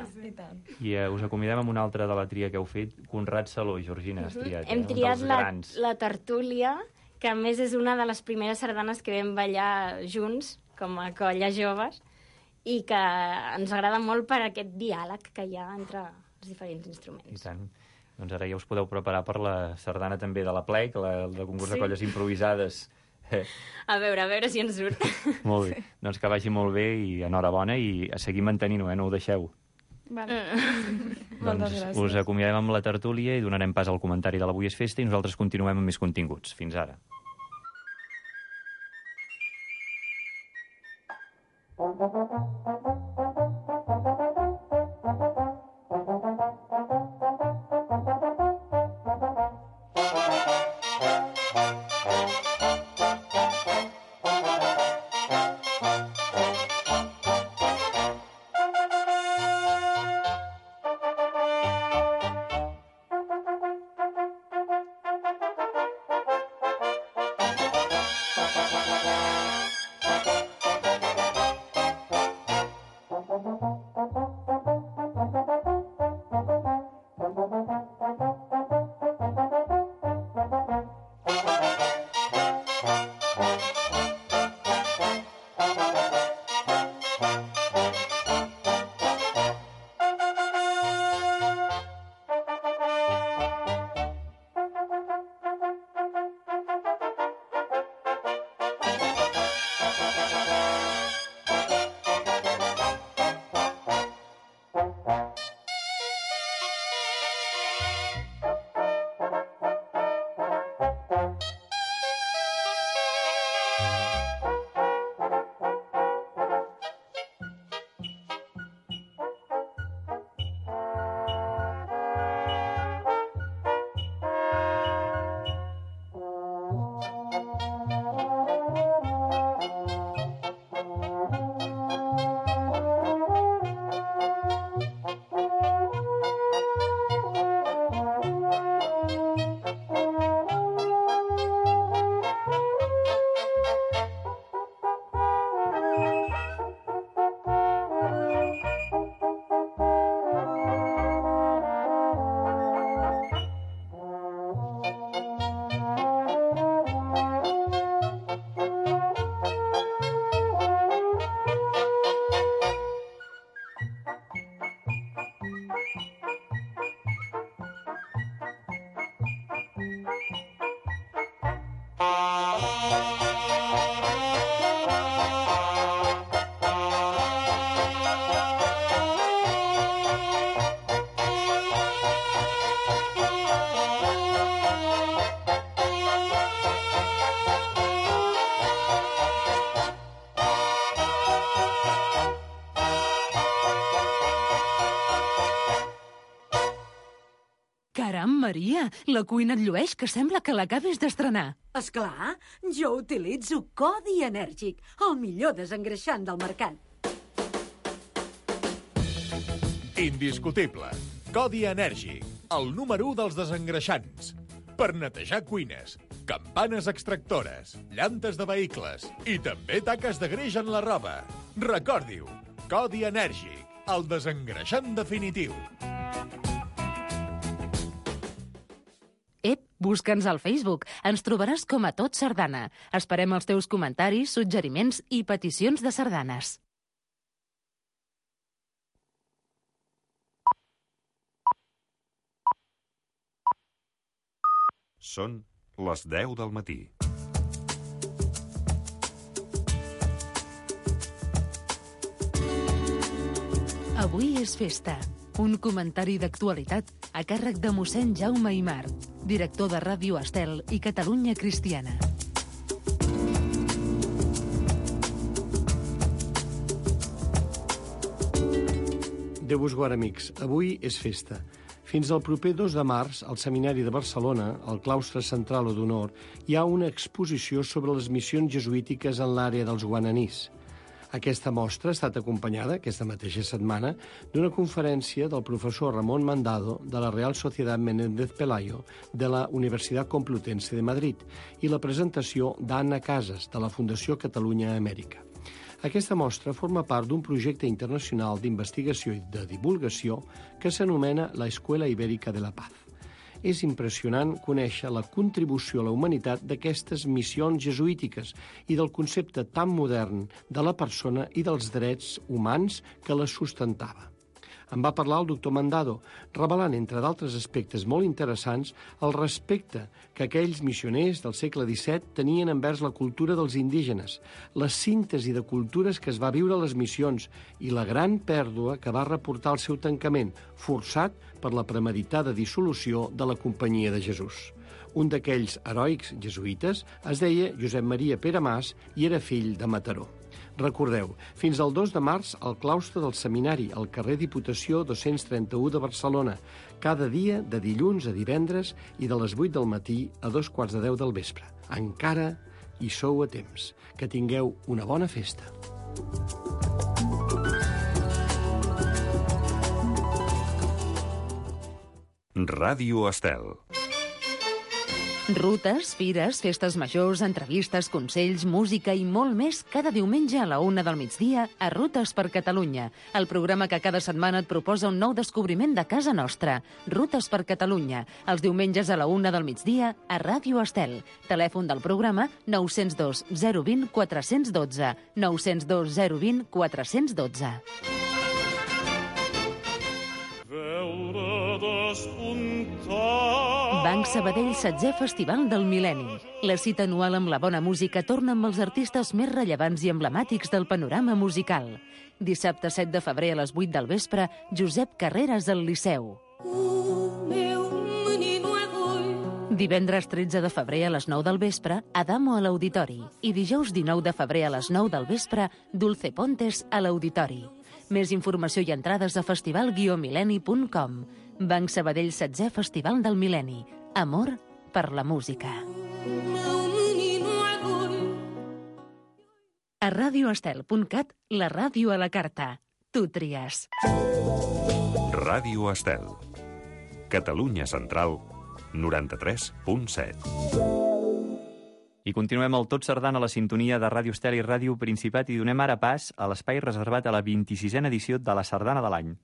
I us acomidem amb una altra de la tria que heu fet, Conrad Saló, Georgina, has triat. Hem triat la Tertúlia, que a més és una de les primeres sardanes que vam ballar junts, com a colla joves, i que ens agrada molt per aquest diàleg que hi ha entre els diferents instruments. I tant. Doncs ara ja us podeu preparar per la sardana també de la plec, el de concurs de colles improvisades A veure si ens surt. Molt bé. Doncs que vagi molt bé i enhorabona i a seguir mantenint-ho, no ho deixeu. Vale. Moltes gràcies. Us acomiadem amb la tertúlia i donarem pas al comentari de l'Avui és Festa i nosaltres continuem amb més continguts. Fins ara. Caram, Maria, la cuina et llueix, que sembla que l'acabes d'estrenar. Esclar, jo utilitzo Codi Enèrgic, el millor desengreixant del mercat. Indiscutible. Codi Enèrgic, el número 1 dels desengreixants. Per netejar cuines, campanes extractores, llantes de vehicles i també taques de greix en la roba. Recordi-ho, Codi Enèrgic, el desengreixant definitiu. Ep, busca'ns al Facebook. Ens trobaràs com a Tot Sardana. Esperem els teus comentaris, suggeriments i peticions de sardanes. Són les 10 del matí. Avui és festa. Un comentari d'actualitat a càrrec de mossèn Jaume Aimar, director de Ràdio Estel i Catalunya Cristiana. Déu vos guard, amics. Avui és festa. Fins al proper 2 de març, al Seminari de Barcelona, al claustre central o d'honor, hi ha una exposició sobre les missions jesuítiques en l'àrea dels guananís. Aquesta mostra ha estat acompanyada, aquesta mateixa setmana, d'una conferència del professor Ramon Mandado de la Real Sociedad Menéndez Pelayo de la Universitat Complutense de Madrid i la presentació d'Anna Casas, de la Fundació Catalunya Amèrica. Aquesta mostra forma part d'un projecte internacional d'investigació i de divulgació que s'anomena la Escuela Ibérica de la Paz. És impressionant conèixer la contribució a la humanitat d'aquestes missions jesuítiques i del concepte tan modern de la persona i dels drets humans que les sustentava. En va parlar el doctor Mandado, revelant, entre d'altres aspectes molt interessants, el respecte que aquells missioners del segle XVII tenien envers la cultura dels indígenes, la síntesi de cultures que es va viure a les missions i la gran pèrdua que va reportar el seu tancament, forçat per la premeditada dissolució de la Companyia de Jesús. Un d'aquells heroics jesuïtes es deia Josep Maria Pere Mas i era fill de Mataró. Recordeu, fins al 2 de març al claustre del Seminari, al carrer Diputació 231 de Barcelona, cada dia de dilluns a divendres i de les 8 del matí a 2:15 del vespre. Encara hi sou a temps. Que tingueu una bona festa. Ràdio Estel. Rutes, fires, festes majors, entrevistes, consells, música i molt més cada diumenge a la 1 del migdia a Rutes per Catalunya, el programa que cada setmana et proposa un nou descobriment de casa nostra. Rutes per Catalunya, els diumenges a la 1 del migdia a Ràdio Estel. Telèfon del programa 902 020 412, 902 020 412. Banc Sabadell 7è Festival del Mil·lenni. La cita anual amb la bona música torna amb els artistes més rellevants i emblemàtics del panorama musical. Dissabte 7 de febrer a les 8 del vespre, Josep Carreras al Liceu. Divendres 13 de febrer a les 9 del vespre, Adamo a l'Auditori. I dijous 19 de febrer a les 9 del vespre, Dulce Pontes a l'Auditori. Més informació i entrades a festival-millenni.com. Banc Sabadell 7è Festival del Mil·lenni. Amor per la música. A radioestel.cat, la ràdio a la carta. Tu tries. Ràdio Estel. Catalunya Central, 93.7. I continuem el Tot Sardana a la sintonia de Ràdio Estel i Ràdio Principat i donem ara pas a l'espai reservat a la 26a edició de la Sardana de l'any.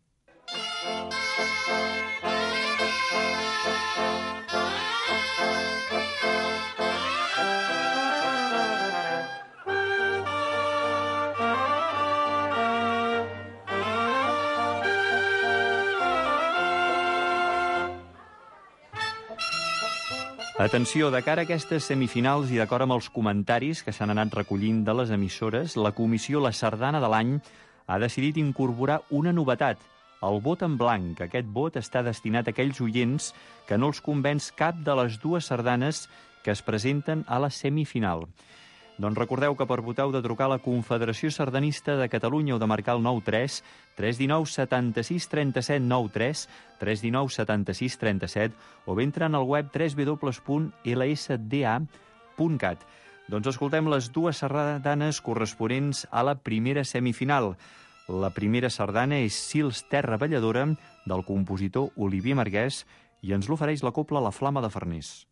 Atenció, de cara a aquestes semifinals i d'acord amb els comentaris que s'han anat recollint de les emissores, la comissió La Sardana de l'any ha decidit incorporar una novetat, el vot en blanc. Aquest vot està destinat a aquells oients que no els convenç cap de les dues sardanes que es presenten a la semifinal. Doncs recordeu que per votar heu de trucar a la Confederació Sardanista de Catalunya o de marcar el 93 319 76 37 93 319 76 37 o bé entrant al web www.lsda.cat. Doncs escoltem les dues sardanes corresponents a la primera semifinal. La primera sardana és Sils Terra Balladora, del compositor Olivier Marguès, i ens l'ofereix la cobla La Flama de Farners.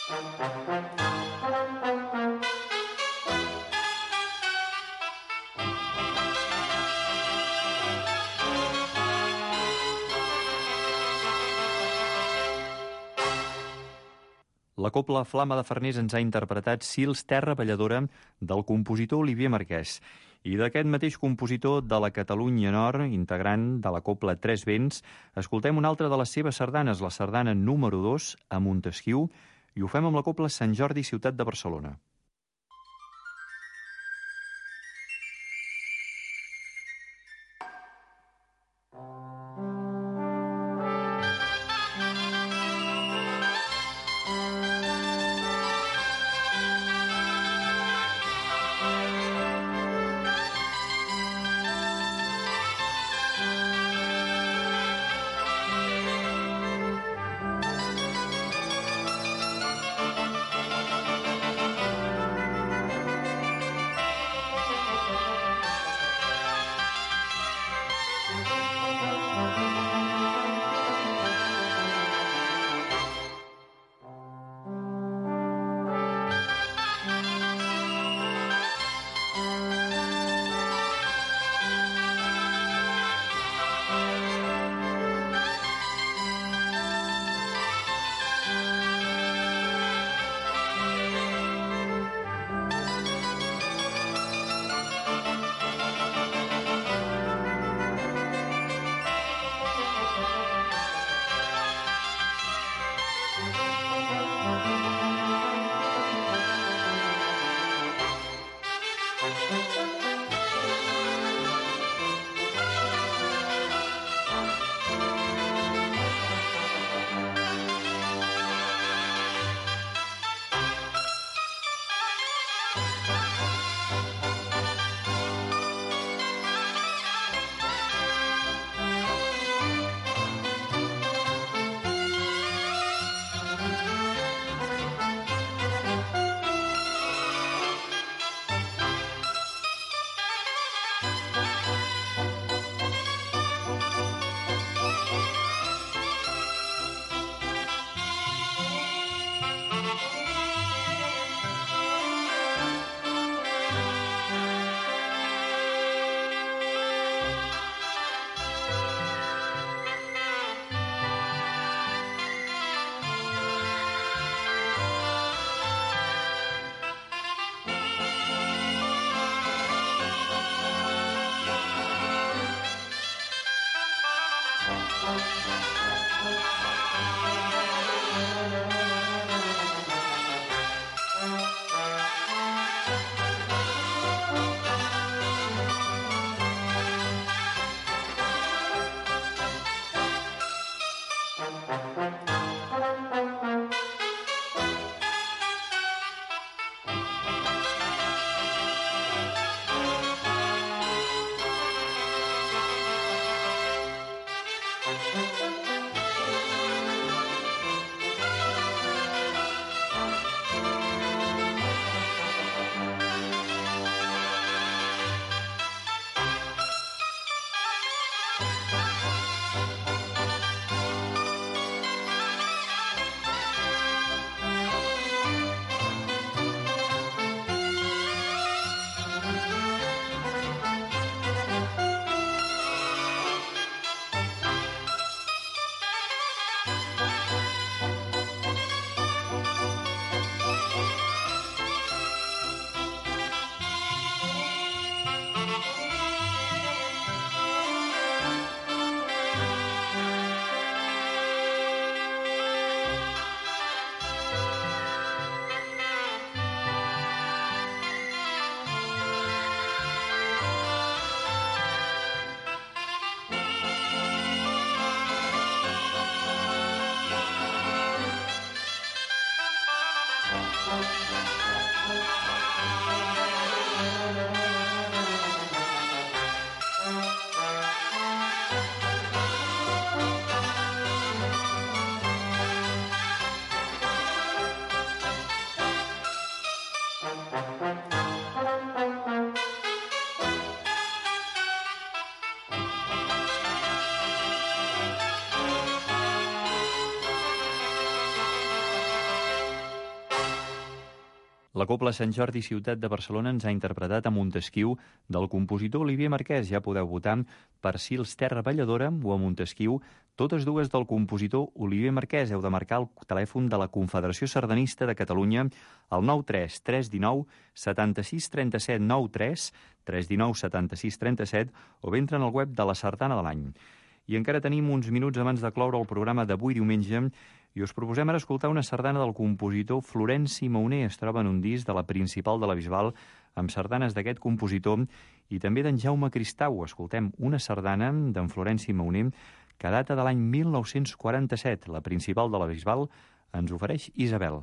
La cobla Flama de Farners ens ha interpretat Sils Terra Balladora del compositor Olivier Marquès. I d'aquest mateix compositor de la Catalunya Nord, integrant de la cobla Tres Vents, escoltem una altra de les seves sardanes, la sardana número 2, a Montesquiu, i ho fem amb la cobla Sant Jordi, ciutat de Barcelona. La Cobla Sant Jordi Ciutat de Barcelona ens ha interpretat a Montesquiu del compositor Olivier Marquès. Ja podeu votar per Sils Terra Balladora o a Montesquiu, totes dues del compositor Olivier Marquès. Heu de marcar el telèfon de la Confederació Sardanista de Catalunya al 93 319 76 37 93 319 76 37 o bé entra en el web de la Sardana de l'any. I encara tenim uns minuts abans de cloure el programa d'avui diumenge i us proposem ara escoltar una sardana del compositor Florenci Mauner. Es troba en un disc de la Principal de la Bisbal amb sardanes d'aquest compositor i també d'en Jaume Cristau. Escoltem una sardana d'en Florenci Mauner que data de l'any 1947. La Principal de la Bisbal ens ofereix Isabel.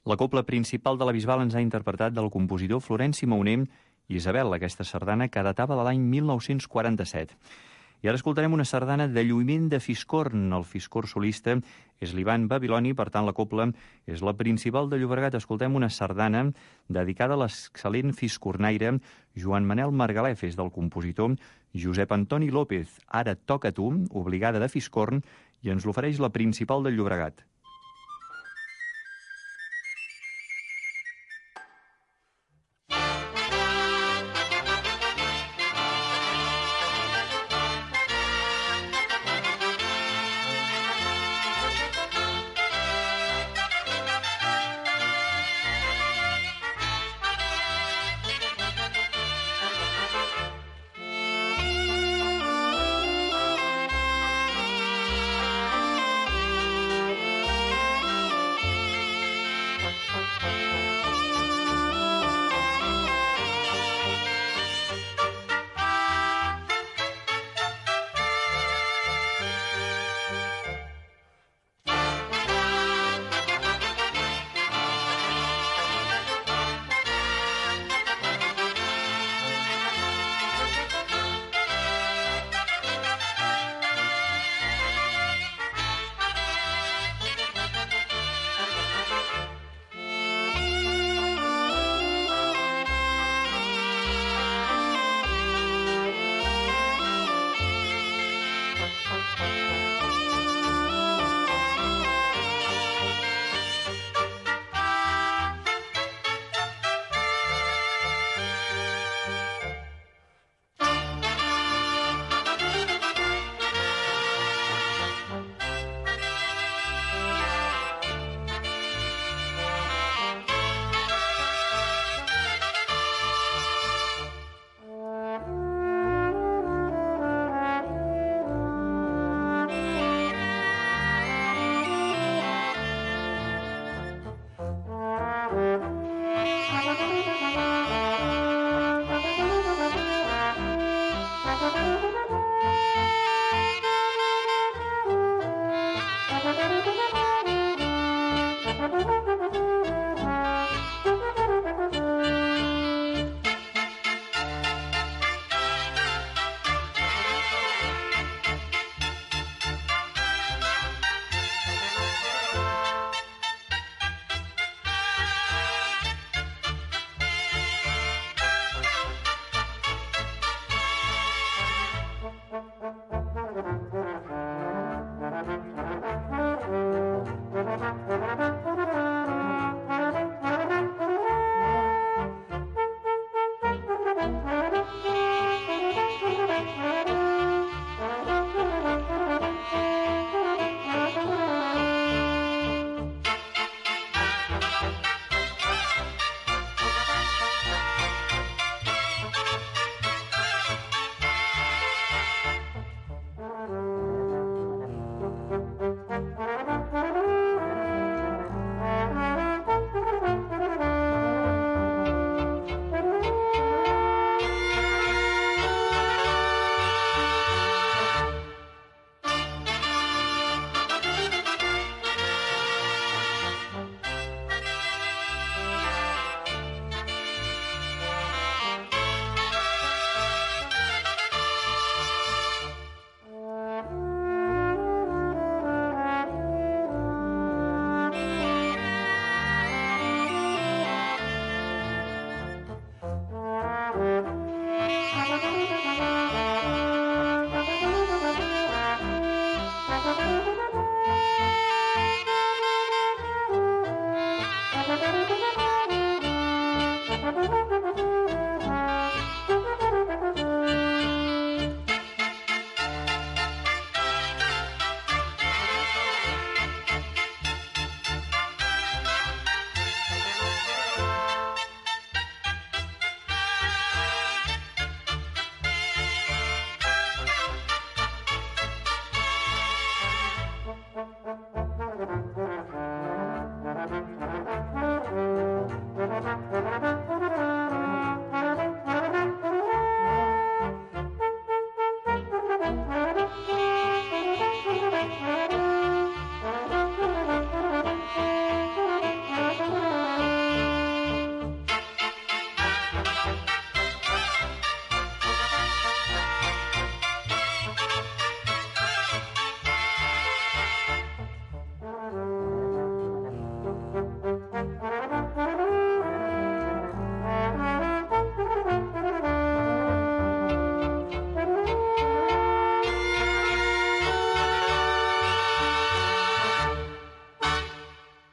La cobla principal de la Bisbal ens ha interpretat del compositor Florenci Mauner i Isabel, aquesta sardana que datava de l'any 1947. I ara escoltarem una sardana de lluïment de fiscorn. El fiscorn solista és l'Ivan Babiloni, per tant la cobla és la principal de Llobregat. Escoltem una sardana dedicada a l'excel·lent fiscornaire Joan Manel Margalef, és del compositor Josep Antoni López. Ara toca tu, obligada de fiscorn, i ens l'ofereix la principal de Llobregat.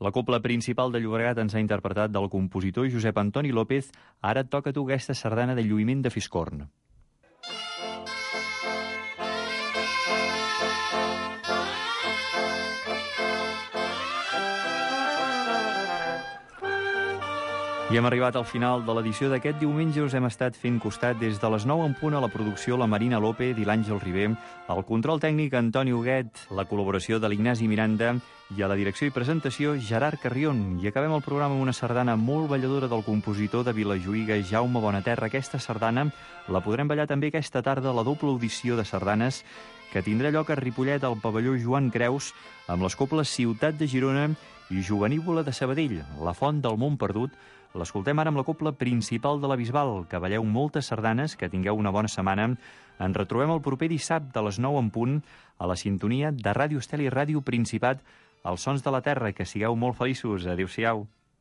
La cobla principal de Llobregat ens ha interpretat del compositor Josep Antoni López. Ara et toca a tu aquesta sardana de lluïment de Fiscorn. I hem arribat al final de l'edició d'aquest diumenge. Us hem estat fent costat des de les 9 en punt a la producció la Marina López i l'Àngel Ribé, al control tècnic Antoni Huguet, la col·laboració de l'Ignasi Miranda i a la direcció i presentació Gerard Carrion. I acabem el programa amb una sardana molt balladora del compositor de Vilajuïga, Jaume Bonaterra. Aquesta sardana la podrem ballar també aquesta tarda a la doble audició de sardanes que tindrà lloc a Ripollet al pavelló Joan Creus amb les cobles Ciutat de Girona i Jovenívola de Sabadell, La Font del Mont Perdut. L'escoltem ara amb la cobla principal de la Bisbal. Que balleu moltes sardanes, que tingueu una bona setmana. Ens retrobem el proper dissabte a les 9 en punt a la sintonia de Ràdio Estel i Ràdio Principat, els sons de la terra. Que sigueu molt feliços. Adéu-siau.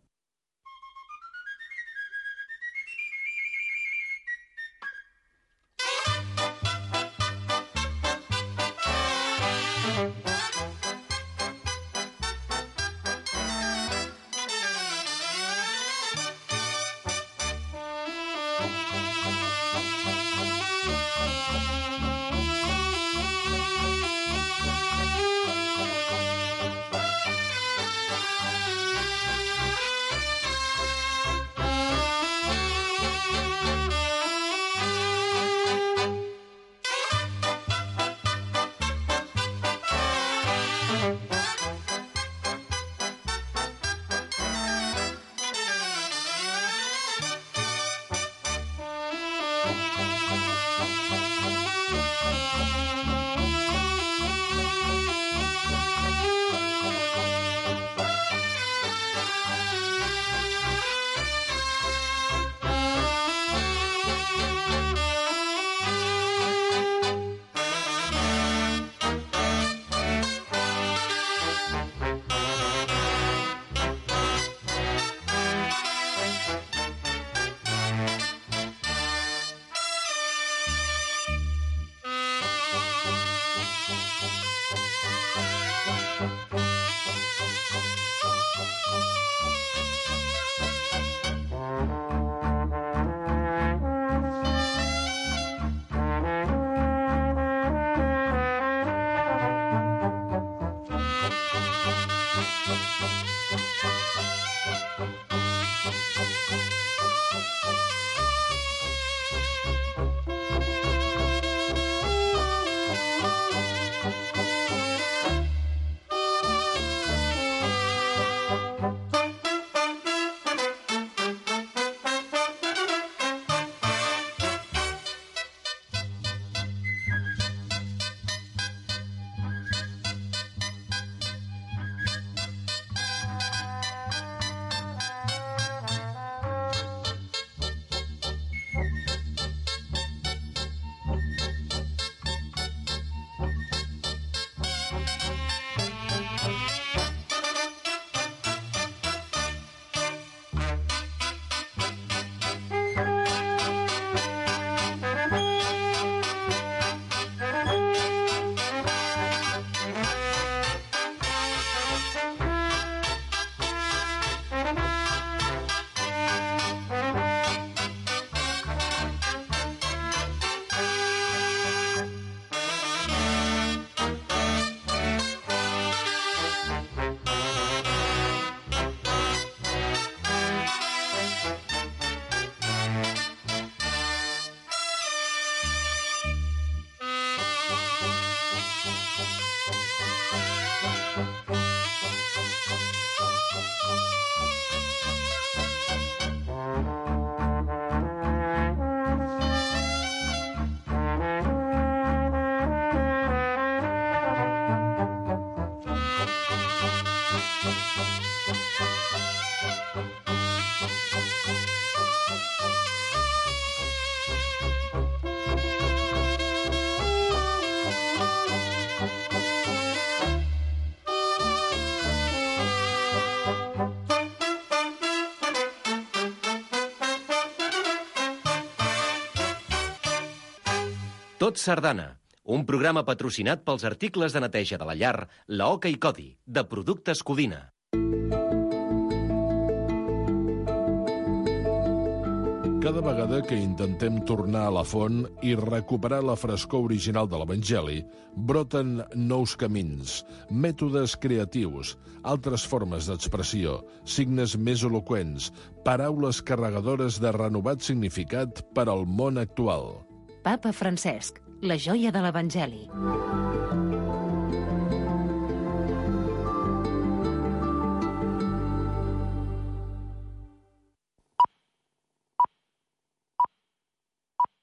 Tot Sardana, un programa patrocinat pels articles de neteja de la llar, la Oca i Codi, de Productes Codina. Cada vegada que intentem tornar a la font i recuperar la frescor original de l'Evangeli, broten nous camins, mètodes creatius, altres formes d'expressió, signes més eloqüents, paraules carregadores de renovat significat per al món actual. Papa Francesc, la joia de l'Evangeli.